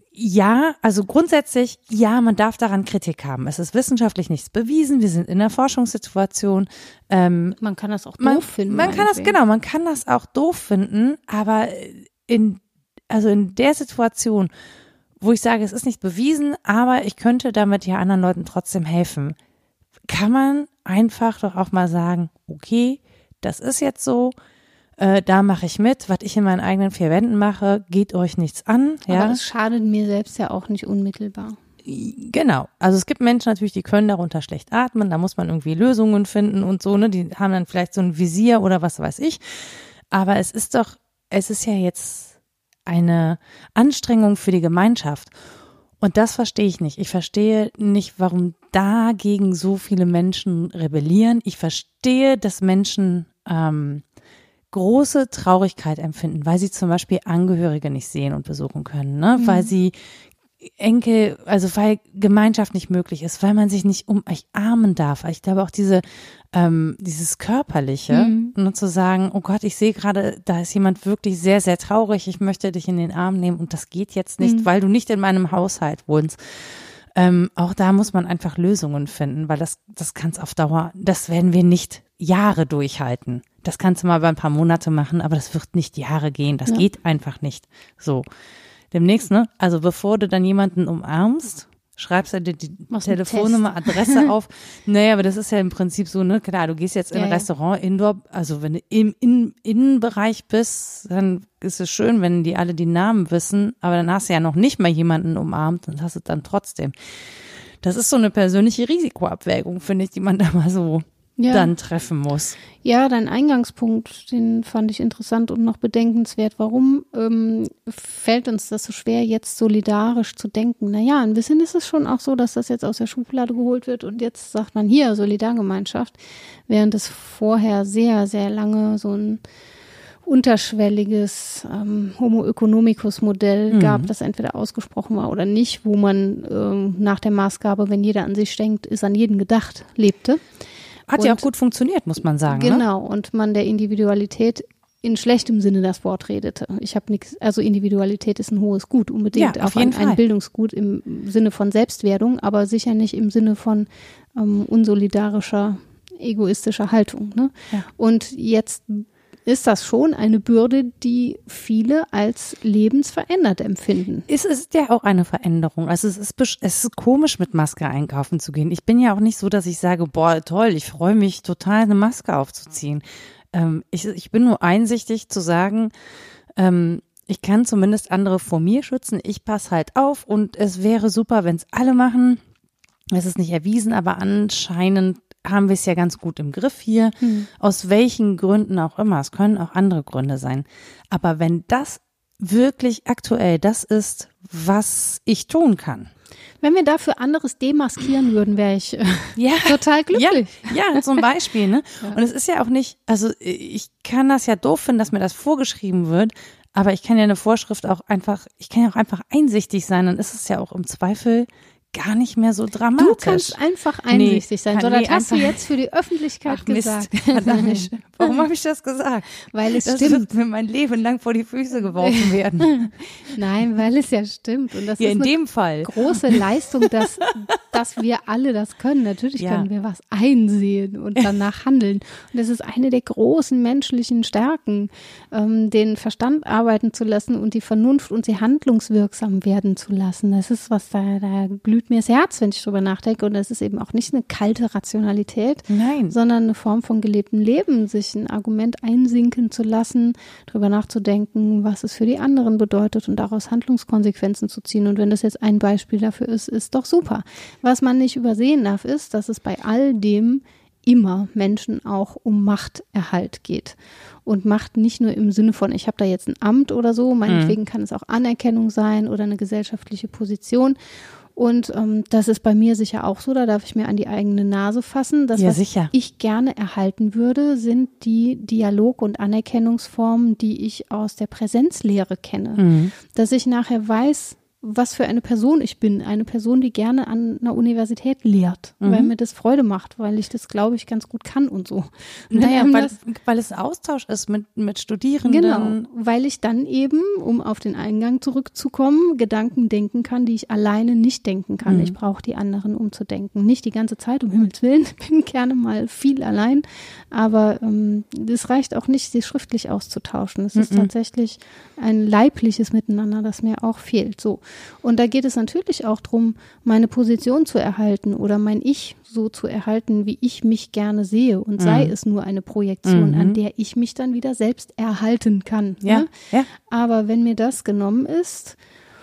[SPEAKER 1] ja, also grundsätzlich, ja, man darf daran Kritik haben. Es ist wissenschaftlich nichts bewiesen. Wir sind in einer Forschungssituation. Ähm,
[SPEAKER 2] Man kann das auch doof
[SPEAKER 1] man,
[SPEAKER 2] finden.
[SPEAKER 1] Man kann das,
[SPEAKER 2] meinetwegen.
[SPEAKER 1] genau, man kann das auch doof finden, aber in, also in der Situation, wo ich sage, es ist nicht bewiesen, aber ich könnte damit ja anderen Leuten trotzdem helfen, kann man einfach doch auch mal sagen, okay, das ist jetzt so, äh, da mache ich mit, was ich in meinen eigenen vier Wänden mache, geht euch nichts an. Ja?
[SPEAKER 2] Aber es schadet mir selbst ja auch nicht unmittelbar.
[SPEAKER 1] Genau. Also es gibt Menschen natürlich, die können darunter schlecht atmen, da muss man irgendwie Lösungen finden und so, ne, die haben dann vielleicht so ein Visier oder was weiß ich. Aber es ist doch, es ist ja jetzt eine Anstrengung für die Gemeinschaft. Und das verstehe ich nicht. Ich verstehe nicht, warum dagegen so viele Menschen rebellieren. Ich verstehe, dass Menschen ähm, große Traurigkeit empfinden, weil sie zum Beispiel Angehörige nicht sehen und besuchen können, ne? Mhm. Weil sie Enkel, also weil Gemeinschaft nicht möglich ist, weil man sich nicht umarmen darf. Ich glaube auch diese, ähm, dieses Körperliche, mhm. nur zu sagen, oh Gott, ich sehe gerade, da ist jemand wirklich sehr, sehr traurig, ich möchte dich in den Arm nehmen und das geht jetzt nicht, mhm. weil du nicht in meinem Haushalt wohnst. Ähm, auch da muss man einfach Lösungen finden, weil das, das kann es auf Dauer, das werden wir nicht Jahre durchhalten. Das kannst du mal bei ein paar Monate machen, aber das wird nicht Jahre gehen. Das ja. geht einfach nicht. So. Demnächst, ne? Also bevor du dann jemanden umarmst, schreibst du dir die Mach's Telefonnummer, Adresse auf. Naja, aber das ist ja im Prinzip so, ne? Klar, du gehst jetzt in ein ja, Restaurant, Indoor, also wenn du im in, Innenbereich bist, dann ist es schön, wenn die alle die Namen wissen, aber dann hast du ja noch nicht mal jemanden umarmt und hast es dann trotzdem. Das ist so eine persönliche Risikoabwägung, finde ich, die man da mal so ja. dann treffen muss.
[SPEAKER 2] Ja, dein Eingangspunkt, den fand ich interessant und noch bedenkenswert. Warum ähm, fällt uns das so schwer, jetzt solidarisch zu denken? Naja, ein bisschen ist es schon auch so, dass das jetzt aus der Schublade geholt wird und jetzt sagt man hier Solidargemeinschaft, während es vorher sehr, sehr lange so ein unterschwelliges ähm, Homo economicus Modell mhm. gab, das entweder ausgesprochen war oder nicht, wo man ähm, nach der Maßgabe, wenn jeder an sich denkt, ist an jeden gedacht, lebte.
[SPEAKER 1] Hat und, ja auch gut funktioniert, muss man sagen.
[SPEAKER 2] Genau,
[SPEAKER 1] ne?
[SPEAKER 2] Und man der Individualität in schlechtem Sinne das Wort redete. Ich habe nichts, also Individualität ist ein hohes Gut, unbedingt.
[SPEAKER 1] Ja, auf
[SPEAKER 2] auch
[SPEAKER 1] jeden
[SPEAKER 2] ein,
[SPEAKER 1] Fall.
[SPEAKER 2] ein Bildungsgut im Sinne von Selbstwerdung, aber sicher nicht im Sinne von ähm, unsolidarischer, egoistischer Haltung. Ne? Ja. Und jetzt ist das schon eine Bürde, die viele als lebensverändert empfinden.
[SPEAKER 1] Es ist ja auch eine Veränderung. Also es ist, es ist komisch, mit Maske einkaufen zu gehen. Ich bin ja auch nicht so, dass ich sage, boah, toll, ich freue mich total, eine Maske aufzuziehen. Ähm, ich, ich bin nur einsichtig zu sagen, ähm, ich kann zumindest andere vor mir schützen. Ich passe halt auf und es wäre super, wenn es alle machen. Es ist nicht erwiesen, aber anscheinend haben wir es ja ganz gut im Griff hier, hm. aus welchen Gründen auch immer. Es können auch andere Gründe sein. Aber wenn das wirklich aktuell das ist, was ich tun kann.
[SPEAKER 2] Wenn wir dafür anderes demaskieren würden, wäre ich äh, ja, total glücklich.
[SPEAKER 1] Ja, ja, zum Beispiel. Ne? Ja. Und es ist ja auch nicht, also ich kann das ja doof finden, dass mir das vorgeschrieben wird, aber ich kann ja eine Vorschrift auch einfach, ich kann ja auch einfach einsichtig sein, dann ist es ja auch im Zweifel gar nicht mehr so dramatisch.
[SPEAKER 2] Du kannst einfach einsichtig nee, sein. So, das
[SPEAKER 1] nee,
[SPEAKER 2] hast du jetzt für die Öffentlichkeit
[SPEAKER 1] Ach,
[SPEAKER 2] gesagt.
[SPEAKER 1] Mist. Warum habe ich das gesagt?
[SPEAKER 2] Weil es
[SPEAKER 1] das
[SPEAKER 2] stimmt.
[SPEAKER 1] Das wird mir mein Leben lang vor die Füße geworfen werden.
[SPEAKER 2] Nein, weil es ja stimmt. Und das
[SPEAKER 1] ja,
[SPEAKER 2] ist
[SPEAKER 1] in
[SPEAKER 2] eine
[SPEAKER 1] dem Fall.
[SPEAKER 2] große Leistung, dass, dass wir alle das können. Natürlich ja. können wir was einsehen und danach handeln. Und das ist eine der großen menschlichen Stärken, ähm, den Verstand arbeiten zu lassen und die Vernunft und sie handlungswirksam werden zu lassen. Das ist was, da, da glüht mir das Herz, wenn ich drüber nachdenke. Und das ist eben auch nicht eine kalte Rationalität,
[SPEAKER 1] Nein.
[SPEAKER 2] sondern eine Form von gelebtem Leben, sich ein Argument einsinken zu lassen, drüber nachzudenken, was es für die anderen bedeutet und daraus Handlungskonsequenzen zu ziehen. Und wenn das jetzt ein Beispiel dafür ist, ist doch super. Was man nicht übersehen darf, ist, dass es bei all dem immer Menschen auch um Machterhalt geht. Und Macht nicht nur im Sinne von, ich habe da jetzt ein Amt oder so, meinetwegen mhm. kann es auch Anerkennung sein oder eine gesellschaftliche Position. Und ähm, das ist bei mir sicher auch so, da darf ich mir an die eigene Nase fassen. Das,
[SPEAKER 1] ja,
[SPEAKER 2] was
[SPEAKER 1] sicher.
[SPEAKER 2] ich gerne erhalten würde, sind die Dialog- und Anerkennungsformen, die ich aus der Präsenzlehre kenne. Mhm. Dass ich nachher weiß, was für eine Person ich bin. Eine Person, die gerne an einer Universität lehrt, mhm. weil mir das Freude macht, weil ich das, glaube ich, ganz gut kann und so. Und
[SPEAKER 1] naja, weil, das, weil es Austausch ist mit, mit Studierenden.
[SPEAKER 2] Genau, weil ich dann eben, um auf den Eingang zurückzukommen, Gedanken denken kann, die ich alleine nicht denken kann. Mhm. Ich brauche die anderen, um zu denken. Nicht die ganze Zeit, um Himmels Willen. Ich bin gerne mal viel allein, aber ähm, es reicht auch nicht, sie schriftlich auszutauschen. Es mhm. ist tatsächlich ein leibliches Miteinander, das mir auch fehlt. So. Und da geht es natürlich auch darum, meine Position zu erhalten oder mein Ich so zu erhalten, wie ich mich gerne sehe. Und sei mhm. es nur eine Projektion, mhm. an der ich mich dann wieder selbst erhalten kann.
[SPEAKER 1] Ja,
[SPEAKER 2] ne?
[SPEAKER 1] ja.
[SPEAKER 2] Aber wenn mir das genommen ist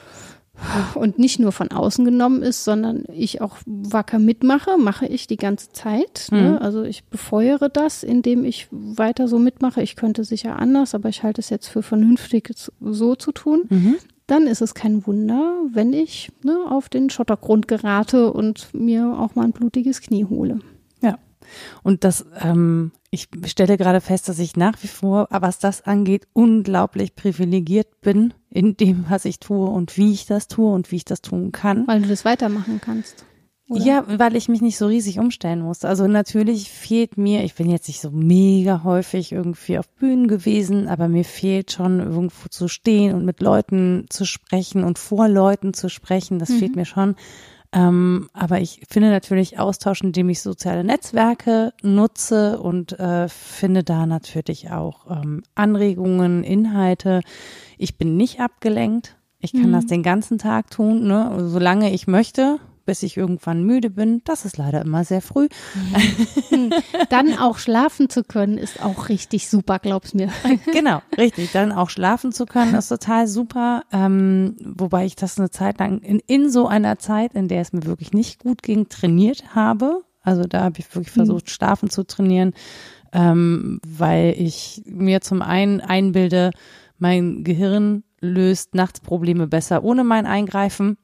[SPEAKER 2] und nicht nur von außen genommen ist, sondern ich auch wacker mitmache, mache ich die ganze Zeit. Mhm. Ne? Also ich befeuere das, indem ich weiter so mitmache. Ich könnte sicher anders, aber ich halte es jetzt für vernünftig, so zu tun. Mhm. Dann ist es kein Wunder, wenn ich ne, auf den Schottergrund gerate und mir auch mal ein blutiges Knie hole.
[SPEAKER 1] Ja, Und das, ähm, ich stelle gerade fest, dass ich nach wie vor, was das angeht, unglaublich privilegiert bin in dem, was ich tue und wie ich das tue und wie ich das tun kann.
[SPEAKER 2] Weil du das weitermachen kannst. Oder?
[SPEAKER 1] Ja, weil ich mich nicht so riesig umstellen muss. Also natürlich fehlt mir, ich bin jetzt nicht so mega häufig irgendwie auf Bühnen gewesen, aber mir fehlt schon irgendwo zu stehen und mit Leuten zu sprechen und vor Leuten zu sprechen. Das mhm. fehlt mir schon. Ähm, aber ich finde natürlich Austausch, indem ich soziale Netzwerke nutze und äh, finde da natürlich auch ähm, Anregungen, Inhalte. Ich bin nicht abgelenkt. Ich kann mhm. das den ganzen Tag tun, ne, solange ich möchte, bis ich irgendwann müde bin. Das ist leider immer sehr früh.
[SPEAKER 2] Dann auch schlafen zu können, ist auch richtig super, glaub's mir.
[SPEAKER 1] Genau, richtig. Dann auch schlafen zu können, ist total super. Ähm, wobei ich das eine Zeit lang, in, in so einer Zeit, in der es mir wirklich nicht gut ging, trainiert habe. Also da habe ich wirklich versucht, schlafen zu trainieren, ähm, weil ich mir zum einen einbilde, mein Gehirn löst nachts Probleme besser ohne mein Eingreifen.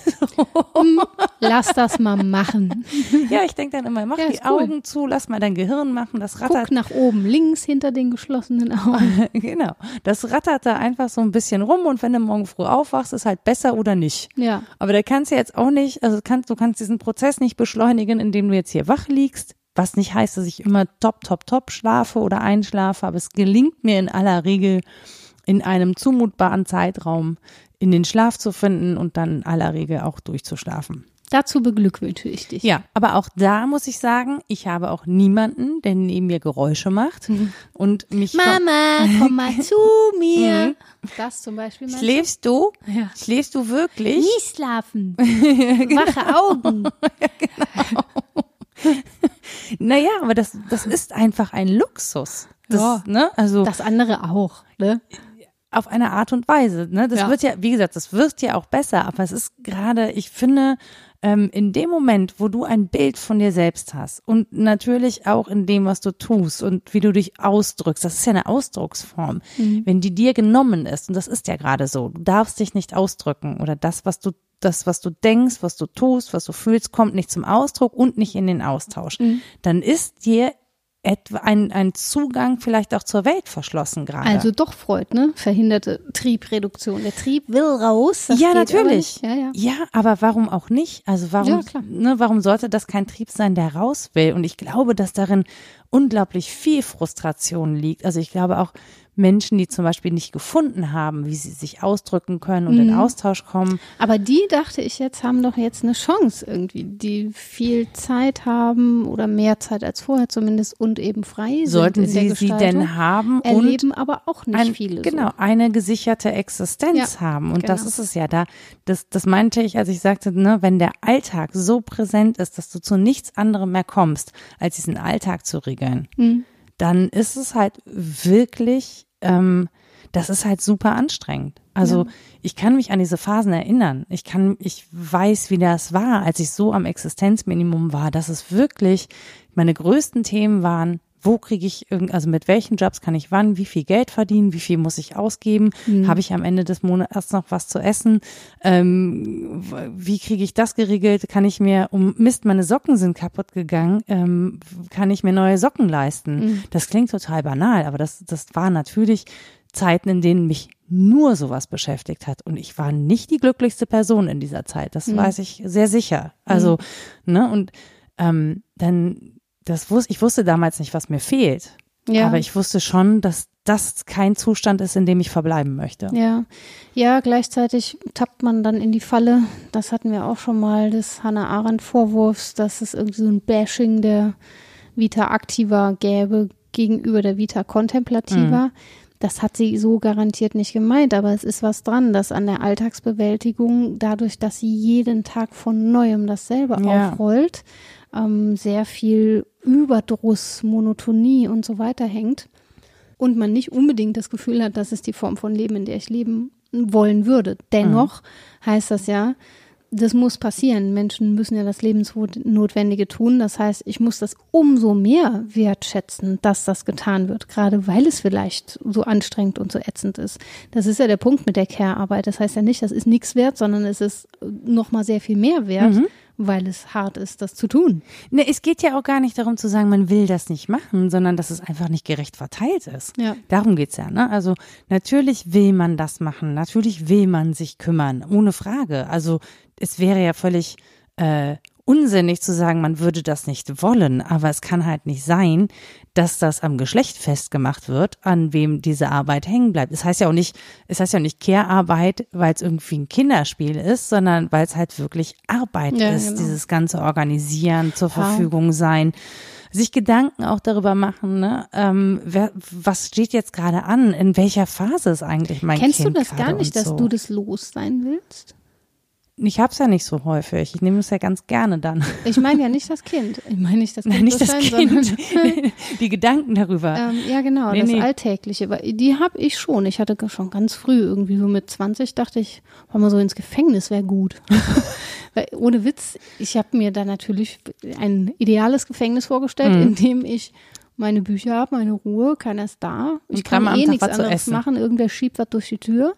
[SPEAKER 2] Lass das mal machen.
[SPEAKER 1] Ja, ich denke dann immer, mach ja, die cool. Augen zu, lass mal dein Gehirn machen, das rattert.
[SPEAKER 2] Guck nach oben, links hinter den geschlossenen Augen.
[SPEAKER 1] Genau, das rattert da einfach so ein bisschen rum und wenn du morgen früh aufwachst, ist halt besser oder nicht.
[SPEAKER 2] Ja.
[SPEAKER 1] Aber da kannst du jetzt auch nicht, also kannst, du kannst diesen Prozess nicht beschleunigen, indem du jetzt hier wach liegst, was nicht heißt, dass ich immer top, top, top schlafe oder einschlafe, aber es gelingt mir in aller Regel, in einem zumutbaren Zeitraum in den Schlaf zu finden und dann in aller Regel auch durchzuschlafen.
[SPEAKER 2] Dazu beglückwünsche ich dich.
[SPEAKER 1] Ja, aber auch da muss ich sagen, ich habe auch niemanden, der neben mir Geräusche macht mhm. und mich
[SPEAKER 2] Mama, komm mal zu mir. Das zum Beispiel.
[SPEAKER 1] Schläfst du?
[SPEAKER 2] Ja.
[SPEAKER 1] Schläfst du wirklich?
[SPEAKER 2] Nie schlafen. Wache Augen.
[SPEAKER 1] Ja, genau. Naja, aber das, das ist einfach ein Luxus. Das,
[SPEAKER 2] ja,
[SPEAKER 1] ne? Also,
[SPEAKER 2] das andere auch, ne?
[SPEAKER 1] Auf eine Art und Weise, ne? Das ja. wird ja, wie gesagt, das wird ja auch besser, aber es ist gerade, ich finde, ähm, in dem Moment, wo du ein Bild von dir selbst hast und natürlich auch in dem, was du tust und wie du dich ausdrückst, das ist ja eine Ausdrucksform, mhm. wenn die dir genommen ist, und das ist ja gerade so, du darfst dich nicht ausdrücken oder das, was du das, was du denkst, was du tust, was du fühlst, kommt nicht zum Ausdruck und nicht in den Austausch. Mhm. Dann ist dir etwa ein, ein Zugang vielleicht auch zur Welt verschlossen gerade.
[SPEAKER 2] Also doch Freud, ne? Verhinderte Triebreduktion. Der Trieb will raus. Das
[SPEAKER 1] ja,
[SPEAKER 2] geht
[SPEAKER 1] natürlich.
[SPEAKER 2] Ja, ja.
[SPEAKER 1] ja, aber warum auch nicht? Also warum,
[SPEAKER 2] ja, klar.
[SPEAKER 1] ne, warum sollte das kein Trieb sein, der raus will? Und ich glaube, dass darin unglaublich viel Frustration liegt. Also ich glaube auch Menschen, die zum Beispiel nicht gefunden haben, wie sie sich ausdrücken können und mhm. in Austausch kommen.
[SPEAKER 2] Aber die, dachte ich jetzt, haben doch jetzt eine Chance irgendwie, die viel Zeit haben oder mehr Zeit als vorher zumindest und eben frei sind.
[SPEAKER 1] Sollten
[SPEAKER 2] in
[SPEAKER 1] sie
[SPEAKER 2] der
[SPEAKER 1] sie denn haben
[SPEAKER 2] erleben
[SPEAKER 1] und
[SPEAKER 2] aber auch nicht
[SPEAKER 1] ein,
[SPEAKER 2] viele.
[SPEAKER 1] Genau,
[SPEAKER 2] so.
[SPEAKER 1] eine gesicherte Existenz
[SPEAKER 2] ja,
[SPEAKER 1] haben. Und
[SPEAKER 2] genau.
[SPEAKER 1] das ist es ja da. Das, das meinte ich, als ich sagte, ne, wenn der Alltag so präsent ist, dass du zu nichts anderem mehr kommst, als diesen Alltag zu regeln, mhm. dann ist es halt wirklich, ähm, das ist halt super anstrengend. Also ja. ich kann mich an diese Phasen erinnern. Ich kann, ich weiß, wie das war, als ich so am Existenzminimum war. Das ist wirklich, meine größten Themen waren, wo kriege ich, irgend, also mit welchen Jobs kann ich wann, wie viel Geld verdienen, wie viel muss ich ausgeben, mhm. habe ich am Ende des Monats noch was zu essen, ähm, wie kriege ich das geregelt, kann ich mir, um Mist, meine Socken sind kaputt gegangen, ähm, kann ich mir neue Socken leisten. Mhm. Das klingt total banal, aber das, das war natürlich Zeiten, in denen mich nur sowas beschäftigt hat und ich war nicht die glücklichste Person in dieser Zeit, das mhm. weiß ich sehr sicher. Also, mhm. ne, und ähm, dann Das wusste, ich wusste damals nicht, was mir fehlt. Ja. Aber ich wusste schon, dass das kein Zustand ist, in dem ich verbleiben möchte.
[SPEAKER 2] Ja, ja, gleichzeitig tappt man dann in die Falle, das hatten wir auch schon mal, des Hannah Arendt-Vorwurfs, dass es irgendwie so ein Bashing der Vita Activa gäbe gegenüber der Vita Contemplativa. Mhm. Das hat sie so garantiert nicht gemeint, aber es ist was dran, dass an der Alltagsbewältigung, dadurch, dass sie jeden Tag von Neuem dasselbe ja. aufrollt, ähm, sehr viel Überdruss, Monotonie und so weiter hängt und man nicht unbedingt das Gefühl hat, das ist die Form von Leben, in der ich leben wollen würde. Dennoch mhm. heißt das ja, das muss passieren. Menschen müssen ja das Lebensnotwendige tun. Das heißt, ich muss das umso mehr wertschätzen, dass das getan wird, gerade weil es vielleicht so anstrengend und so ätzend ist. Das ist ja der Punkt mit der Care-Arbeit. Das heißt ja nicht, das ist nichts wert, sondern es ist nochmal sehr viel mehr wert, mhm. weil es hart ist, das zu tun.
[SPEAKER 1] Ne, es geht ja auch gar nicht darum zu sagen, man will das nicht machen, sondern dass es einfach nicht gerecht verteilt ist.
[SPEAKER 2] Ja.
[SPEAKER 1] Darum geht's ja, ne? Also natürlich will man das machen, natürlich will man sich kümmern, ohne Frage. Also es wäre ja völlig äh, unsinnig zu sagen, man würde das nicht wollen, aber es kann halt nicht sein, dass das am Geschlecht festgemacht wird, an wem diese Arbeit hängen bleibt. Es heißt ja auch nicht, es heißt ja auch nicht Care-Arbeit, weil es irgendwie ein Kinderspiel ist, sondern weil es halt wirklich Arbeit
[SPEAKER 2] Ja,
[SPEAKER 1] ist,
[SPEAKER 2] genau.
[SPEAKER 1] dieses ganze Organisieren, zur Verfügung sein, sich Gedanken auch darüber machen, ne? Ähm, wer, was steht jetzt gerade an, in welcher Phase ist eigentlich mein
[SPEAKER 2] Kennst
[SPEAKER 1] Kind
[SPEAKER 2] du das gar
[SPEAKER 1] gerade
[SPEAKER 2] nicht,
[SPEAKER 1] und
[SPEAKER 2] dass
[SPEAKER 1] so.
[SPEAKER 2] du das los sein willst?
[SPEAKER 1] Ich hab's ja nicht so häufig. Ich nehme es ja ganz gerne dann.
[SPEAKER 2] Ich meine ja nicht das Kind. Ich meine nicht das Kind.
[SPEAKER 1] Nein, nicht das
[SPEAKER 2] sein,
[SPEAKER 1] Kind.
[SPEAKER 2] sondern
[SPEAKER 1] Die Gedanken darüber.
[SPEAKER 2] Ähm, ja, genau,
[SPEAKER 1] Nee,
[SPEAKER 2] das
[SPEAKER 1] nee.
[SPEAKER 2] Alltägliche. Weil die habe ich schon. Ich hatte schon ganz früh, irgendwie so mit zwanzig, dachte ich, mal so ins Gefängnis wäre gut. Weil, ohne Witz, ich habe mir da natürlich ein ideales Gefängnis vorgestellt,
[SPEAKER 1] Mhm.
[SPEAKER 2] in dem ich meine Bücher habe, meine Ruhe, keiner ist da. Ich
[SPEAKER 1] Und
[SPEAKER 2] kann
[SPEAKER 1] dreimal am
[SPEAKER 2] eh
[SPEAKER 1] Tag
[SPEAKER 2] nichts
[SPEAKER 1] was zu
[SPEAKER 2] anderes
[SPEAKER 1] essen.
[SPEAKER 2] machen. Irgendwer schiebt was durch die Tür.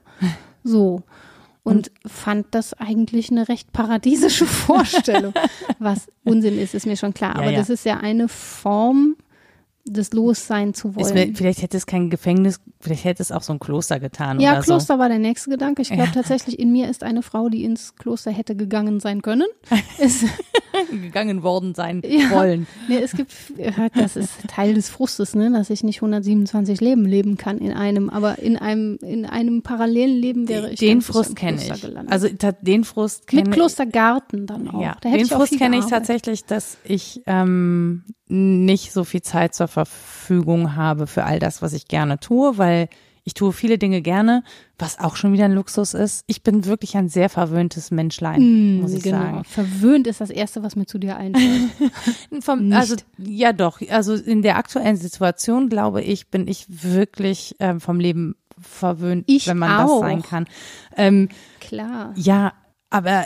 [SPEAKER 2] So. Und fand das eigentlich eine recht paradiesische Vorstellung. Was Unsinn ist, ist mir schon klar.
[SPEAKER 1] Ja,
[SPEAKER 2] Aber
[SPEAKER 1] ja.
[SPEAKER 2] das ist ja eine Form, des Lossein zu
[SPEAKER 1] Ist
[SPEAKER 2] wollen.
[SPEAKER 1] mir, vielleicht hätte es kein Gefängnis, vielleicht hätte es auch so ein Kloster getan
[SPEAKER 2] Ja,
[SPEAKER 1] oder
[SPEAKER 2] Kloster war der nächste Gedanke. Ich glaube
[SPEAKER 1] Ja.
[SPEAKER 2] tatsächlich, in mir ist eine Frau, die ins Kloster hätte gegangen sein können. Es,
[SPEAKER 1] so. Gegangen worden sein
[SPEAKER 2] Ja.
[SPEAKER 1] wollen.
[SPEAKER 2] nee, es gibt, das ist Teil des Frustes, ne, dass ich nicht hundertsiebenundzwanzig Leben leben kann in einem, aber in einem, in einem parallelen Leben wäre ich
[SPEAKER 1] Den
[SPEAKER 2] ganz sicher
[SPEAKER 1] Frust
[SPEAKER 2] im
[SPEAKER 1] kenne
[SPEAKER 2] Kloster
[SPEAKER 1] ich.
[SPEAKER 2] gelandet.
[SPEAKER 1] Also ta- den Frust kenne
[SPEAKER 2] mit Klostergarten dann auch.
[SPEAKER 1] Ja,
[SPEAKER 2] Da hätte
[SPEAKER 1] den
[SPEAKER 2] ich auch
[SPEAKER 1] Frust
[SPEAKER 2] viel
[SPEAKER 1] kenne ich
[SPEAKER 2] gearbeitet.
[SPEAKER 1] tatsächlich, dass ich ähm, nicht so viel Zeit zur Verfügung habe für all das, was ich gerne tue, weil ich tue viele Dinge gerne, was auch schon wieder ein Luxus ist. Ich bin wirklich ein sehr verwöhntes Menschlein,
[SPEAKER 2] Mm,
[SPEAKER 1] muss ich
[SPEAKER 2] genau.
[SPEAKER 1] sagen.
[SPEAKER 2] Verwöhnt ist das Erste, was mir zu dir einfällt.
[SPEAKER 1] Vom,
[SPEAKER 2] Nicht.
[SPEAKER 1] also ja doch, also in der aktuellen Situation, glaube ich, bin ich wirklich ähm, vom Leben verwöhnt,
[SPEAKER 2] Ich
[SPEAKER 1] wenn man
[SPEAKER 2] auch.
[SPEAKER 1] das sein kann. Ähm,
[SPEAKER 2] Klar.
[SPEAKER 1] ja, aber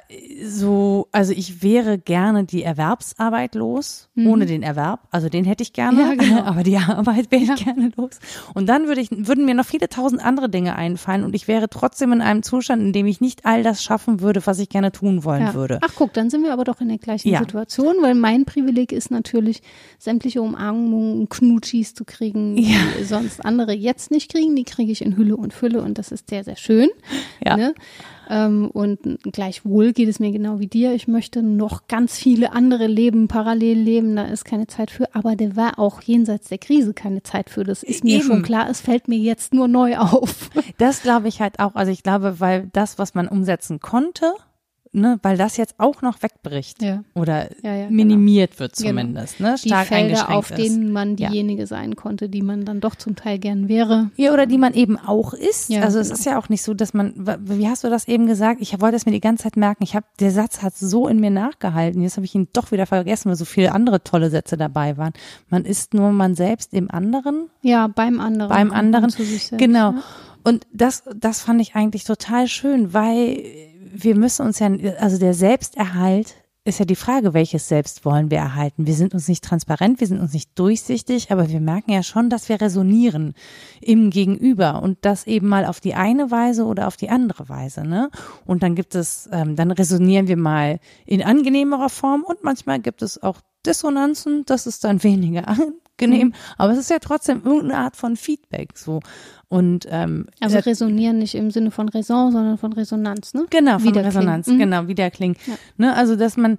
[SPEAKER 1] so, also ich wäre gerne die Erwerbsarbeit los,
[SPEAKER 2] Mhm.
[SPEAKER 1] ohne den Erwerb. Also den hätte ich gerne,
[SPEAKER 2] Ja, genau.
[SPEAKER 1] aber die Arbeit wäre ich gerne los. Und dann würde ich, würden mir noch viele tausend andere Dinge einfallen und ich wäre trotzdem in einem Zustand, in dem ich nicht all das schaffen würde, was ich gerne tun wollen
[SPEAKER 2] Ja.
[SPEAKER 1] würde.
[SPEAKER 2] Ach guck, dann sind wir aber doch in der gleichen
[SPEAKER 1] Ja.
[SPEAKER 2] Situation, weil mein Privileg ist natürlich, sämtliche Umarmungen, Knutschis zu kriegen, die
[SPEAKER 1] Ja.
[SPEAKER 2] sonst andere jetzt nicht kriegen. Die kriege ich in Hülle und Fülle und das ist sehr, sehr schön.
[SPEAKER 1] Ja.
[SPEAKER 2] Ne? Ähm, und gleichwohl geht es mir genau wie dir. Ich möchte noch ganz viele andere Leben, parallel leben. Da ist keine Zeit für. Aber der war auch jenseits der Krise keine Zeit für. Das ist mir
[SPEAKER 1] Eben.
[SPEAKER 2] schon klar. Es fällt mir jetzt nur neu auf.
[SPEAKER 1] Das glaube ich halt auch. Also ich glaube, weil das, was man umsetzen konnte, ne, weil das jetzt auch noch wegbricht
[SPEAKER 2] Ja.
[SPEAKER 1] oder
[SPEAKER 2] Ja, ja,
[SPEAKER 1] minimiert wird
[SPEAKER 2] Genau.
[SPEAKER 1] zumindest, ne,
[SPEAKER 2] Die
[SPEAKER 1] stark
[SPEAKER 2] Felder,
[SPEAKER 1] eingeschränkt
[SPEAKER 2] auf
[SPEAKER 1] ist.
[SPEAKER 2] denen man
[SPEAKER 1] Ja.
[SPEAKER 2] diejenige sein konnte, die man dann doch zum Teil gern wäre.
[SPEAKER 1] Ja, oder die man eben auch ist.
[SPEAKER 2] Ja,
[SPEAKER 1] also es
[SPEAKER 2] genau.
[SPEAKER 1] ist ja auch nicht so, dass man, wie hast du das eben gesagt? Ich wollte es mir die ganze Zeit merken. Ich habe, der Satz hat so in mir nachgehalten. Jetzt habe ich ihn doch wieder vergessen, weil so viele andere tolle Sätze dabei waren. Man ist nur man selbst im anderen.
[SPEAKER 2] Ja, beim anderen.
[SPEAKER 1] Beim
[SPEAKER 2] kommt man
[SPEAKER 1] anderen,
[SPEAKER 2] Zu sich selbst,
[SPEAKER 1] genau.
[SPEAKER 2] Ja.
[SPEAKER 1] Und das, das fand ich eigentlich total schön, weil wir müssen uns ja, also der Selbsterhalt ist ja die Frage, welches Selbst wollen wir erhalten? Wir sind uns nicht transparent, wir sind uns nicht durchsichtig, aber wir merken ja schon, dass wir resonieren im Gegenüber und das eben mal auf die eine Weise oder auf die andere Weise, ne? Und dann gibt es, ähm, dann resonieren wir mal in angenehmerer Form und manchmal gibt es auch Dissonanzen, das ist dann weniger angenehm,
[SPEAKER 2] Mhm.
[SPEAKER 1] aber es ist ja trotzdem irgendeine Art von Feedback, so. Und, ähm,
[SPEAKER 2] Also
[SPEAKER 1] äh,
[SPEAKER 2] resonieren nicht im Sinne von Raison, sondern von Resonanz, ne?
[SPEAKER 1] Genau, von
[SPEAKER 2] Wiederklingen.
[SPEAKER 1] Resonanz,
[SPEAKER 2] Mhm.
[SPEAKER 1] genau, wiederklingen.
[SPEAKER 2] Ja.
[SPEAKER 1] Ne, also, dass man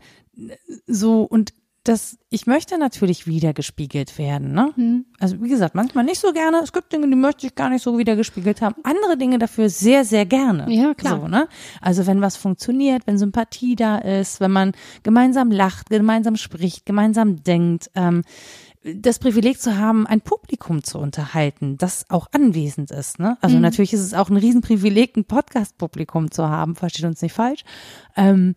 [SPEAKER 1] so, und das, ich möchte natürlich wiedergespiegelt werden, ne?
[SPEAKER 2] Mhm.
[SPEAKER 1] Also, wie gesagt, manchmal nicht so gerne. Es gibt Dinge, die möchte ich gar nicht so wiedergespiegelt haben. Andere Dinge dafür sehr, sehr gerne.
[SPEAKER 2] Ja, klar.
[SPEAKER 1] So, ne? Also, wenn was funktioniert, wenn Sympathie da ist, wenn man gemeinsam lacht, gemeinsam spricht, gemeinsam denkt, ähm, das Privileg zu haben, ein Publikum zu unterhalten, das auch anwesend ist. Ne? Also
[SPEAKER 2] Mhm.
[SPEAKER 1] natürlich ist es auch ein Riesenprivileg, ein Podcast-Publikum zu haben, versteht uns nicht falsch. Ähm,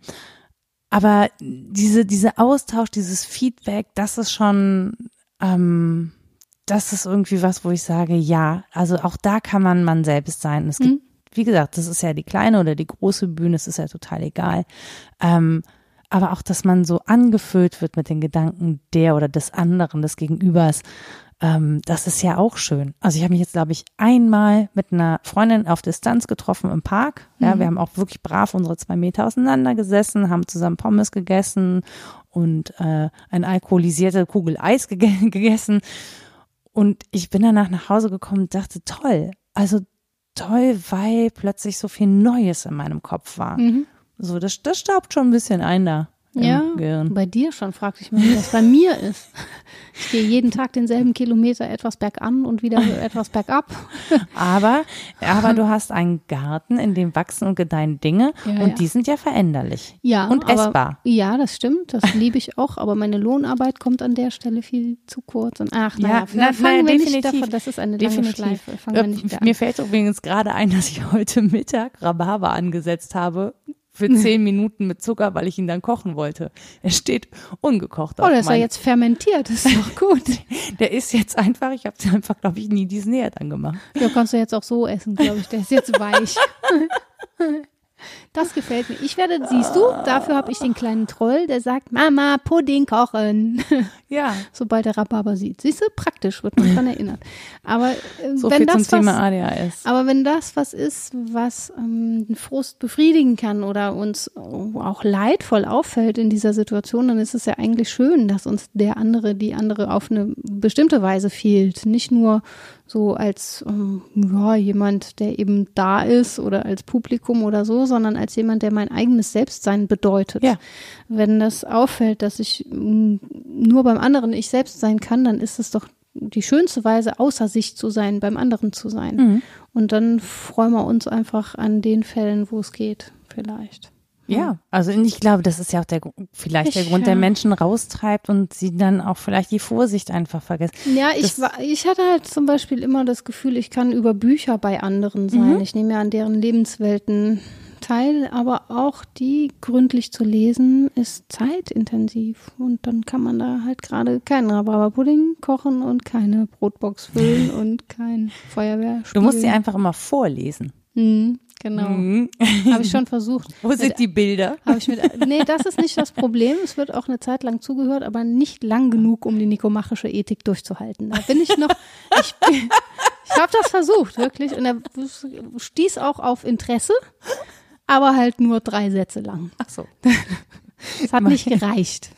[SPEAKER 1] aber diese, diese Austausch, dieses Feedback, das ist schon, ähm, das ist irgendwie was, wo ich sage, ja, also auch da kann man man selbst sein. Es gibt,
[SPEAKER 2] Mhm.
[SPEAKER 1] wie gesagt, das ist ja die kleine oder die große Bühne, es ist ja total egal. Ähm, aber auch, dass man so angefüllt wird mit den Gedanken der oder des anderen, des Gegenübers, ähm, das ist ja auch schön. Also ich habe mich jetzt, glaube ich, einmal mit einer Freundin auf Distanz getroffen im Park. Ja,
[SPEAKER 2] Mhm.
[SPEAKER 1] wir haben auch wirklich brav unsere zwei Meter auseinander gesessen, haben zusammen Pommes gegessen und äh, eine alkoholisierte Kugel Eis geg- gegessen. Und ich bin danach nach Hause gekommen und dachte, toll, also toll, weil plötzlich so viel Neues in meinem Kopf war.
[SPEAKER 2] Mhm.
[SPEAKER 1] So, das, das staubt schon ein bisschen ein da im
[SPEAKER 2] Ja,
[SPEAKER 1] Gehirn.
[SPEAKER 2] bei dir schon, frag ich mal, wie das bei mir ist. Ich gehe jeden Tag denselben Kilometer etwas bergan und wieder etwas bergab.
[SPEAKER 1] Aber, aber du hast einen Garten, in dem wachsen und gedeihen Dinge
[SPEAKER 2] Ja,
[SPEAKER 1] und
[SPEAKER 2] ja.
[SPEAKER 1] die sind ja veränderlich
[SPEAKER 2] Ja,
[SPEAKER 1] und
[SPEAKER 2] aber,
[SPEAKER 1] essbar.
[SPEAKER 2] Ja, das stimmt, das liebe ich auch, aber meine Lohnarbeit kommt an der Stelle viel zu kurz. Und ach,
[SPEAKER 1] Ja,
[SPEAKER 2] naja,
[SPEAKER 1] na-
[SPEAKER 2] fangen
[SPEAKER 1] naja,
[SPEAKER 2] wir
[SPEAKER 1] definitiv.
[SPEAKER 2] nicht davon, das ist eine lange
[SPEAKER 1] Definitiv.
[SPEAKER 2] Schleife. Fangen
[SPEAKER 1] Äh,
[SPEAKER 2] wir nicht wieder
[SPEAKER 1] Mir
[SPEAKER 2] an.
[SPEAKER 1] fällt übrigens gerade ein, dass ich heute Mittag Rhabarber angesetzt habe für zehn Minuten mit Zucker, weil ich ihn dann kochen wollte. Er steht ungekocht
[SPEAKER 2] Oh,
[SPEAKER 1] auf
[SPEAKER 2] der ist ja
[SPEAKER 1] meinem-
[SPEAKER 2] jetzt fermentiert, das ist doch gut.
[SPEAKER 1] Der ist jetzt einfach, ich habe einfach, glaube ich, nie diesen Näher dann gemacht.
[SPEAKER 2] Ja, kannst du jetzt auch so essen, glaube ich, der ist jetzt weich. Das gefällt mir. Ich werde, siehst du, dafür habe ich den kleinen Troll, der sagt, Mama, Pudding kochen.
[SPEAKER 1] Ja,
[SPEAKER 2] Sobald der Rhabarber sieht. Siehst du, praktisch, wird man dran erinnert. Aber äh,
[SPEAKER 1] so
[SPEAKER 2] wenn
[SPEAKER 1] viel
[SPEAKER 2] das
[SPEAKER 1] zum Thema
[SPEAKER 2] was,
[SPEAKER 1] A D H S.
[SPEAKER 2] aber wenn das was ist, was ähm, den Frust befriedigen kann oder uns auch leidvoll auffällt in dieser Situation, dann ist es ja eigentlich schön, dass uns der andere, die andere auf eine bestimmte Weise fehlt. Nicht nur so als ähm, ja, jemand, der eben da ist oder als Publikum oder so, sondern als jemand, der mein eigenes Selbstsein bedeutet.
[SPEAKER 1] Ja.
[SPEAKER 2] Wenn das auffällt, dass ich m, nur beim anderen ich selbst sein kann, dann ist es doch die schönste Weise, außer sich zu sein, beim anderen zu sein.
[SPEAKER 1] Mhm.
[SPEAKER 2] Und dann freuen wir uns einfach an den Fällen, wo es geht, vielleicht.
[SPEAKER 1] Ja, also ich glaube, das ist ja auch der Gru- vielleicht
[SPEAKER 2] Ich,
[SPEAKER 1] der Grund, der
[SPEAKER 2] ja.
[SPEAKER 1] Menschen raustreibt und sie dann auch vielleicht die Vorsicht einfach vergessen.
[SPEAKER 2] Ja, ich,
[SPEAKER 1] Das-
[SPEAKER 2] war, ich hatte halt zum Beispiel immer das Gefühl, ich kann über Bücher bei anderen sein.
[SPEAKER 1] Mhm.
[SPEAKER 2] Ich nehme ja an deren Lebenswelten teil, aber auch die gründlich zu lesen ist zeitintensiv. Und dann kann man da halt gerade keinen Rhabarberpudding kochen und keine Brotbox füllen und kein Feuerwehr
[SPEAKER 1] Du musst sie
[SPEAKER 2] spielen.
[SPEAKER 1] einfach immer vorlesen.
[SPEAKER 2] Mhm, genau.
[SPEAKER 1] Mhm.
[SPEAKER 2] Habe ich schon versucht.
[SPEAKER 1] Wo sind die Bilder?
[SPEAKER 2] Habe ich mit, nee, das ist nicht das Problem. Es wird auch eine Zeit lang zugehört, aber nicht lang genug, um die nikomachische Ethik durchzuhalten. Da bin ich noch, ich, bin- ich habe das versucht, wirklich. Und er stieß auch auf Interesse, aber halt nur drei Sätze lang.
[SPEAKER 1] Ach so.
[SPEAKER 2] Es hat nicht gereicht.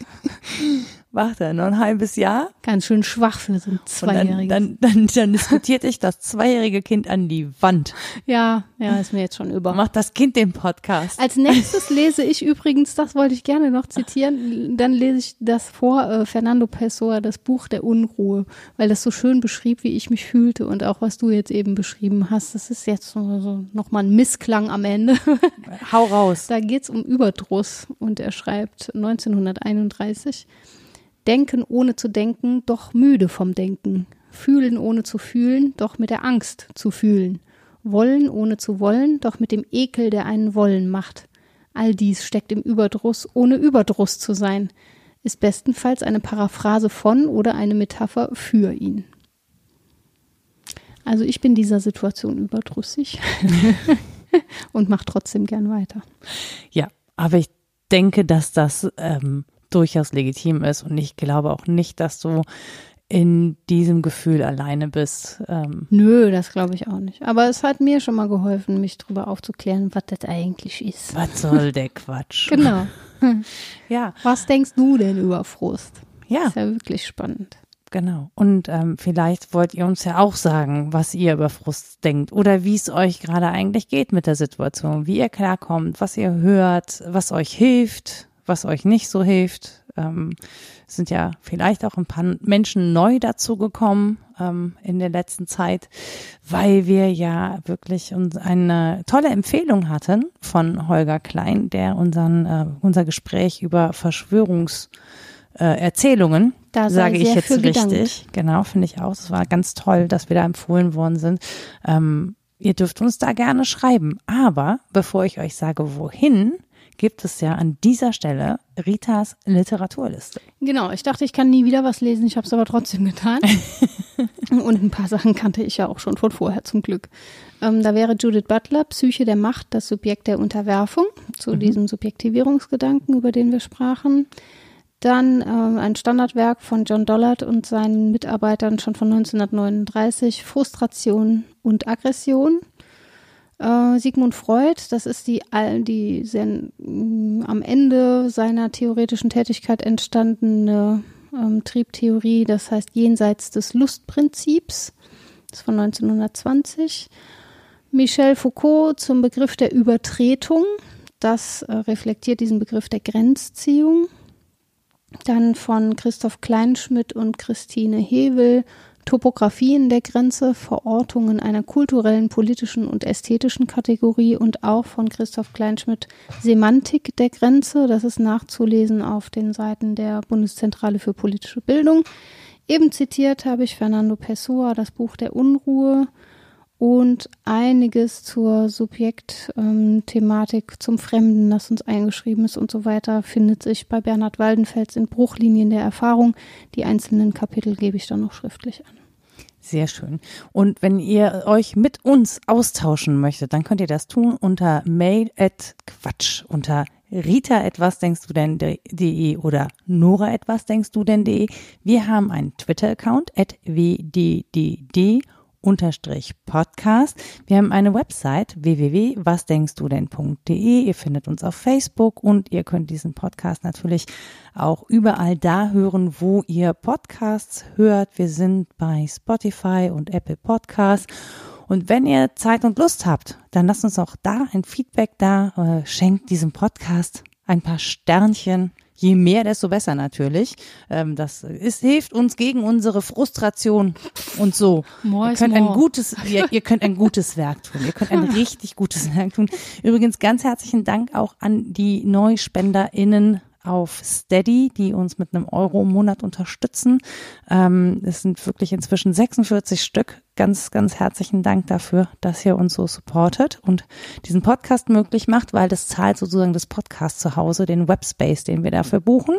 [SPEAKER 1] Warte, noch ein halbes Jahr.
[SPEAKER 2] Ganz schön schwach für so ein
[SPEAKER 1] Und dann,
[SPEAKER 2] Zweijähriges.
[SPEAKER 1] dann, dann, dann diskutiert dich das zweijährige Kind an die Wand.
[SPEAKER 2] Ja, ja, ist mir jetzt schon über.
[SPEAKER 1] Macht das Kind den Podcast.
[SPEAKER 2] Als nächstes lese ich übrigens, das wollte ich gerne noch zitieren, dann lese ich das vor, äh, Fernando Pessoa, das Buch der Unruhe, weil das so schön beschrieb, wie ich mich fühlte und auch was du jetzt eben beschrieben hast. Das ist jetzt so, so nochmal ein Missklang am Ende.
[SPEAKER 1] Hau raus.
[SPEAKER 2] Da geht's um Überdruss und er schreibt neunzehnhunderteinunddreißig, Denken ohne zu denken, doch müde vom Denken. Fühlen ohne zu fühlen, doch mit der Angst zu fühlen. Wollen ohne zu wollen, doch mit dem Ekel, der einen wollen macht. All dies steckt im Überdruss, ohne Überdruss zu sein. Ist bestenfalls eine Paraphrase von oder eine Metapher für ihn. Also ich bin dieser Situation überdrüssig und mache trotzdem gern weiter.
[SPEAKER 1] Ja, aber ich denke, dass das ähm, durchaus legitim ist und ich glaube auch nicht, dass du in diesem Gefühl alleine bist. Ähm,
[SPEAKER 2] Nö, das glaube ich auch nicht. Aber es hat mir schon mal geholfen, mich darüber aufzuklären, was das eigentlich ist.
[SPEAKER 1] was soll der Quatsch?
[SPEAKER 2] Genau.
[SPEAKER 1] Ja,
[SPEAKER 2] Was denkst du denn über Frust?
[SPEAKER 1] ja,
[SPEAKER 2] Ist ja wirklich spannend.
[SPEAKER 1] genau. Und ähm, vielleicht wollt ihr uns ja auch sagen, was ihr über Frust denkt oder wie es euch gerade eigentlich geht mit der Situation, wie ihr klarkommt, was ihr hört, was euch hilft, was euch nicht so hilft. Ähm, es sind ja vielleicht auch ein paar Menschen neu dazugekommen ähm, in der letzten Zeit, weil wir ja wirklich uns eine tolle Empfehlung hatten von Holger Klein, der unseren äh, unser Gespräch über Verschwörungserzählungen,
[SPEAKER 2] Da sei
[SPEAKER 1] sage ich
[SPEAKER 2] sehr
[SPEAKER 1] jetzt
[SPEAKER 2] für gedankt.
[SPEAKER 1] richtig, genau, finde ich auch. Es war ganz toll, dass wir da empfohlen worden sind. Ähm, ihr dürft uns da gerne schreiben, aber bevor ich euch sage, wohin, gibt es ja an dieser Stelle Ritas Literaturliste.
[SPEAKER 2] Genau, ich dachte, ich kann nie wieder was lesen, ich habe es aber trotzdem getan. Und ein paar Sachen kannte ich ja auch schon von vorher zum Glück. Ähm, da wäre Judith Butler, Psyche der Macht, das Subjekt der Unterwerfung, zu
[SPEAKER 1] Mhm.
[SPEAKER 2] diesem Subjektivierungsgedanken, über den wir sprachen. Dann äh, ein Standardwerk von John Dollard und seinen Mitarbeitern schon von neunzehnhundertneununddreißig, Frustration und Aggression. Äh, Sigmund Freud, das ist die, die sehr, äh, am Ende seiner theoretischen Tätigkeit entstandene ähm, Triebtheorie, das heißt jenseits des Lustprinzips, das ist von neunzehnhundertzwanzig. Michel Foucault zum Begriff der Übertretung, das äh, reflektiert diesen Begriff der Grenzziehung. Dann von Christoph Kleinschmidt und Christine Hevel, Topographien der Grenze, Verortungen einer kulturellen, politischen und ästhetischen Kategorie und auch von Christoph Kleinschmidt Semantik der Grenze. Das ist nachzulesen auf den Seiten der Bundeszentrale für politische Bildung. Eben zitiert habe ich Fernando Pessoa, das Buch der Unruhe. Und einiges zur Subjektthematik, ähm, zum Fremden, das uns eingeschrieben ist und so weiter, findet sich bei Bernhard Waldenfels in Bruchlinien der Erfahrung. Die einzelnen Kapitel gebe ich dann noch schriftlich an.
[SPEAKER 1] Sehr schön. Und wenn ihr euch mit uns austauschen möchtet, dann könnt ihr das tun unter mail at Quatsch, unter Rita etwas denkst du denn.de oder Nora etwas denkst du denn.de. Wir haben einen Twitter-Account at w d d d unterstrich Podcast. Wir haben eine Website w w w punkt was denkst du denn punkt d e. Ihr findet uns auf Facebook und ihr könnt diesen Podcast natürlich auch überall da hören, wo ihr Podcasts hört. Wir sind bei Spotify und Apple Podcasts. Und wenn ihr Zeit und Lust habt, dann lasst uns auch da ein Feedback da, äh, schenkt diesem Podcast ein paar Sternchen. Je mehr, desto besser natürlich. Ähm, das ist, hilft uns gegen unsere Frustration und so.
[SPEAKER 2] More
[SPEAKER 1] ihr könnt
[SPEAKER 2] more.
[SPEAKER 1] ein gutes, ihr, ihr könnt ein gutes Werk tun. Ihr könnt ein richtig gutes Werk tun. Übrigens ganz herzlichen Dank auch an die NeuspenderInnen auf Steady, die uns mit einem Euro im Monat unterstützen. Ähm, es sind wirklich inzwischen sechsundvierzig Stück. Ganz, ganz herzlichen Dank dafür, dass ihr uns so supportet und diesen Podcast möglich macht, weil das zahlt sozusagen das Podcast zu Hause, den Webspace, den wir dafür buchen.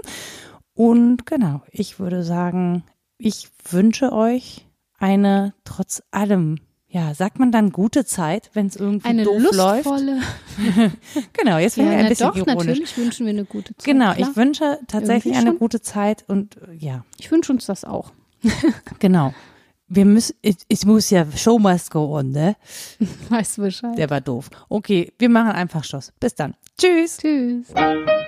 [SPEAKER 1] Und genau, ich würde sagen, ich wünsche euch eine trotz allem, ja, sagt man dann gute Zeit, wenn es irgendwie
[SPEAKER 2] eine
[SPEAKER 1] doof
[SPEAKER 2] lustvolle.
[SPEAKER 1] läuft? Genau, jetzt werden
[SPEAKER 2] Ja,
[SPEAKER 1] wir ein
[SPEAKER 2] na
[SPEAKER 1] bisschen
[SPEAKER 2] doch,
[SPEAKER 1] ironisch.
[SPEAKER 2] natürlich wünschen wir eine gute Zeit.
[SPEAKER 1] Genau,
[SPEAKER 2] klar.
[SPEAKER 1] ich wünsche tatsächlich
[SPEAKER 2] Irgendwie
[SPEAKER 1] eine
[SPEAKER 2] schon.
[SPEAKER 1] gute Zeit und äh, ja,
[SPEAKER 2] Ich wünsche uns das auch.
[SPEAKER 1] genau. Wir müssen, ich, ich muss ja, Show must go on, ne?
[SPEAKER 2] Weißt du Bescheid.
[SPEAKER 1] Der war doof. Okay, wir machen einfach Schluss. Bis dann. Tschüss.
[SPEAKER 2] Tschüss.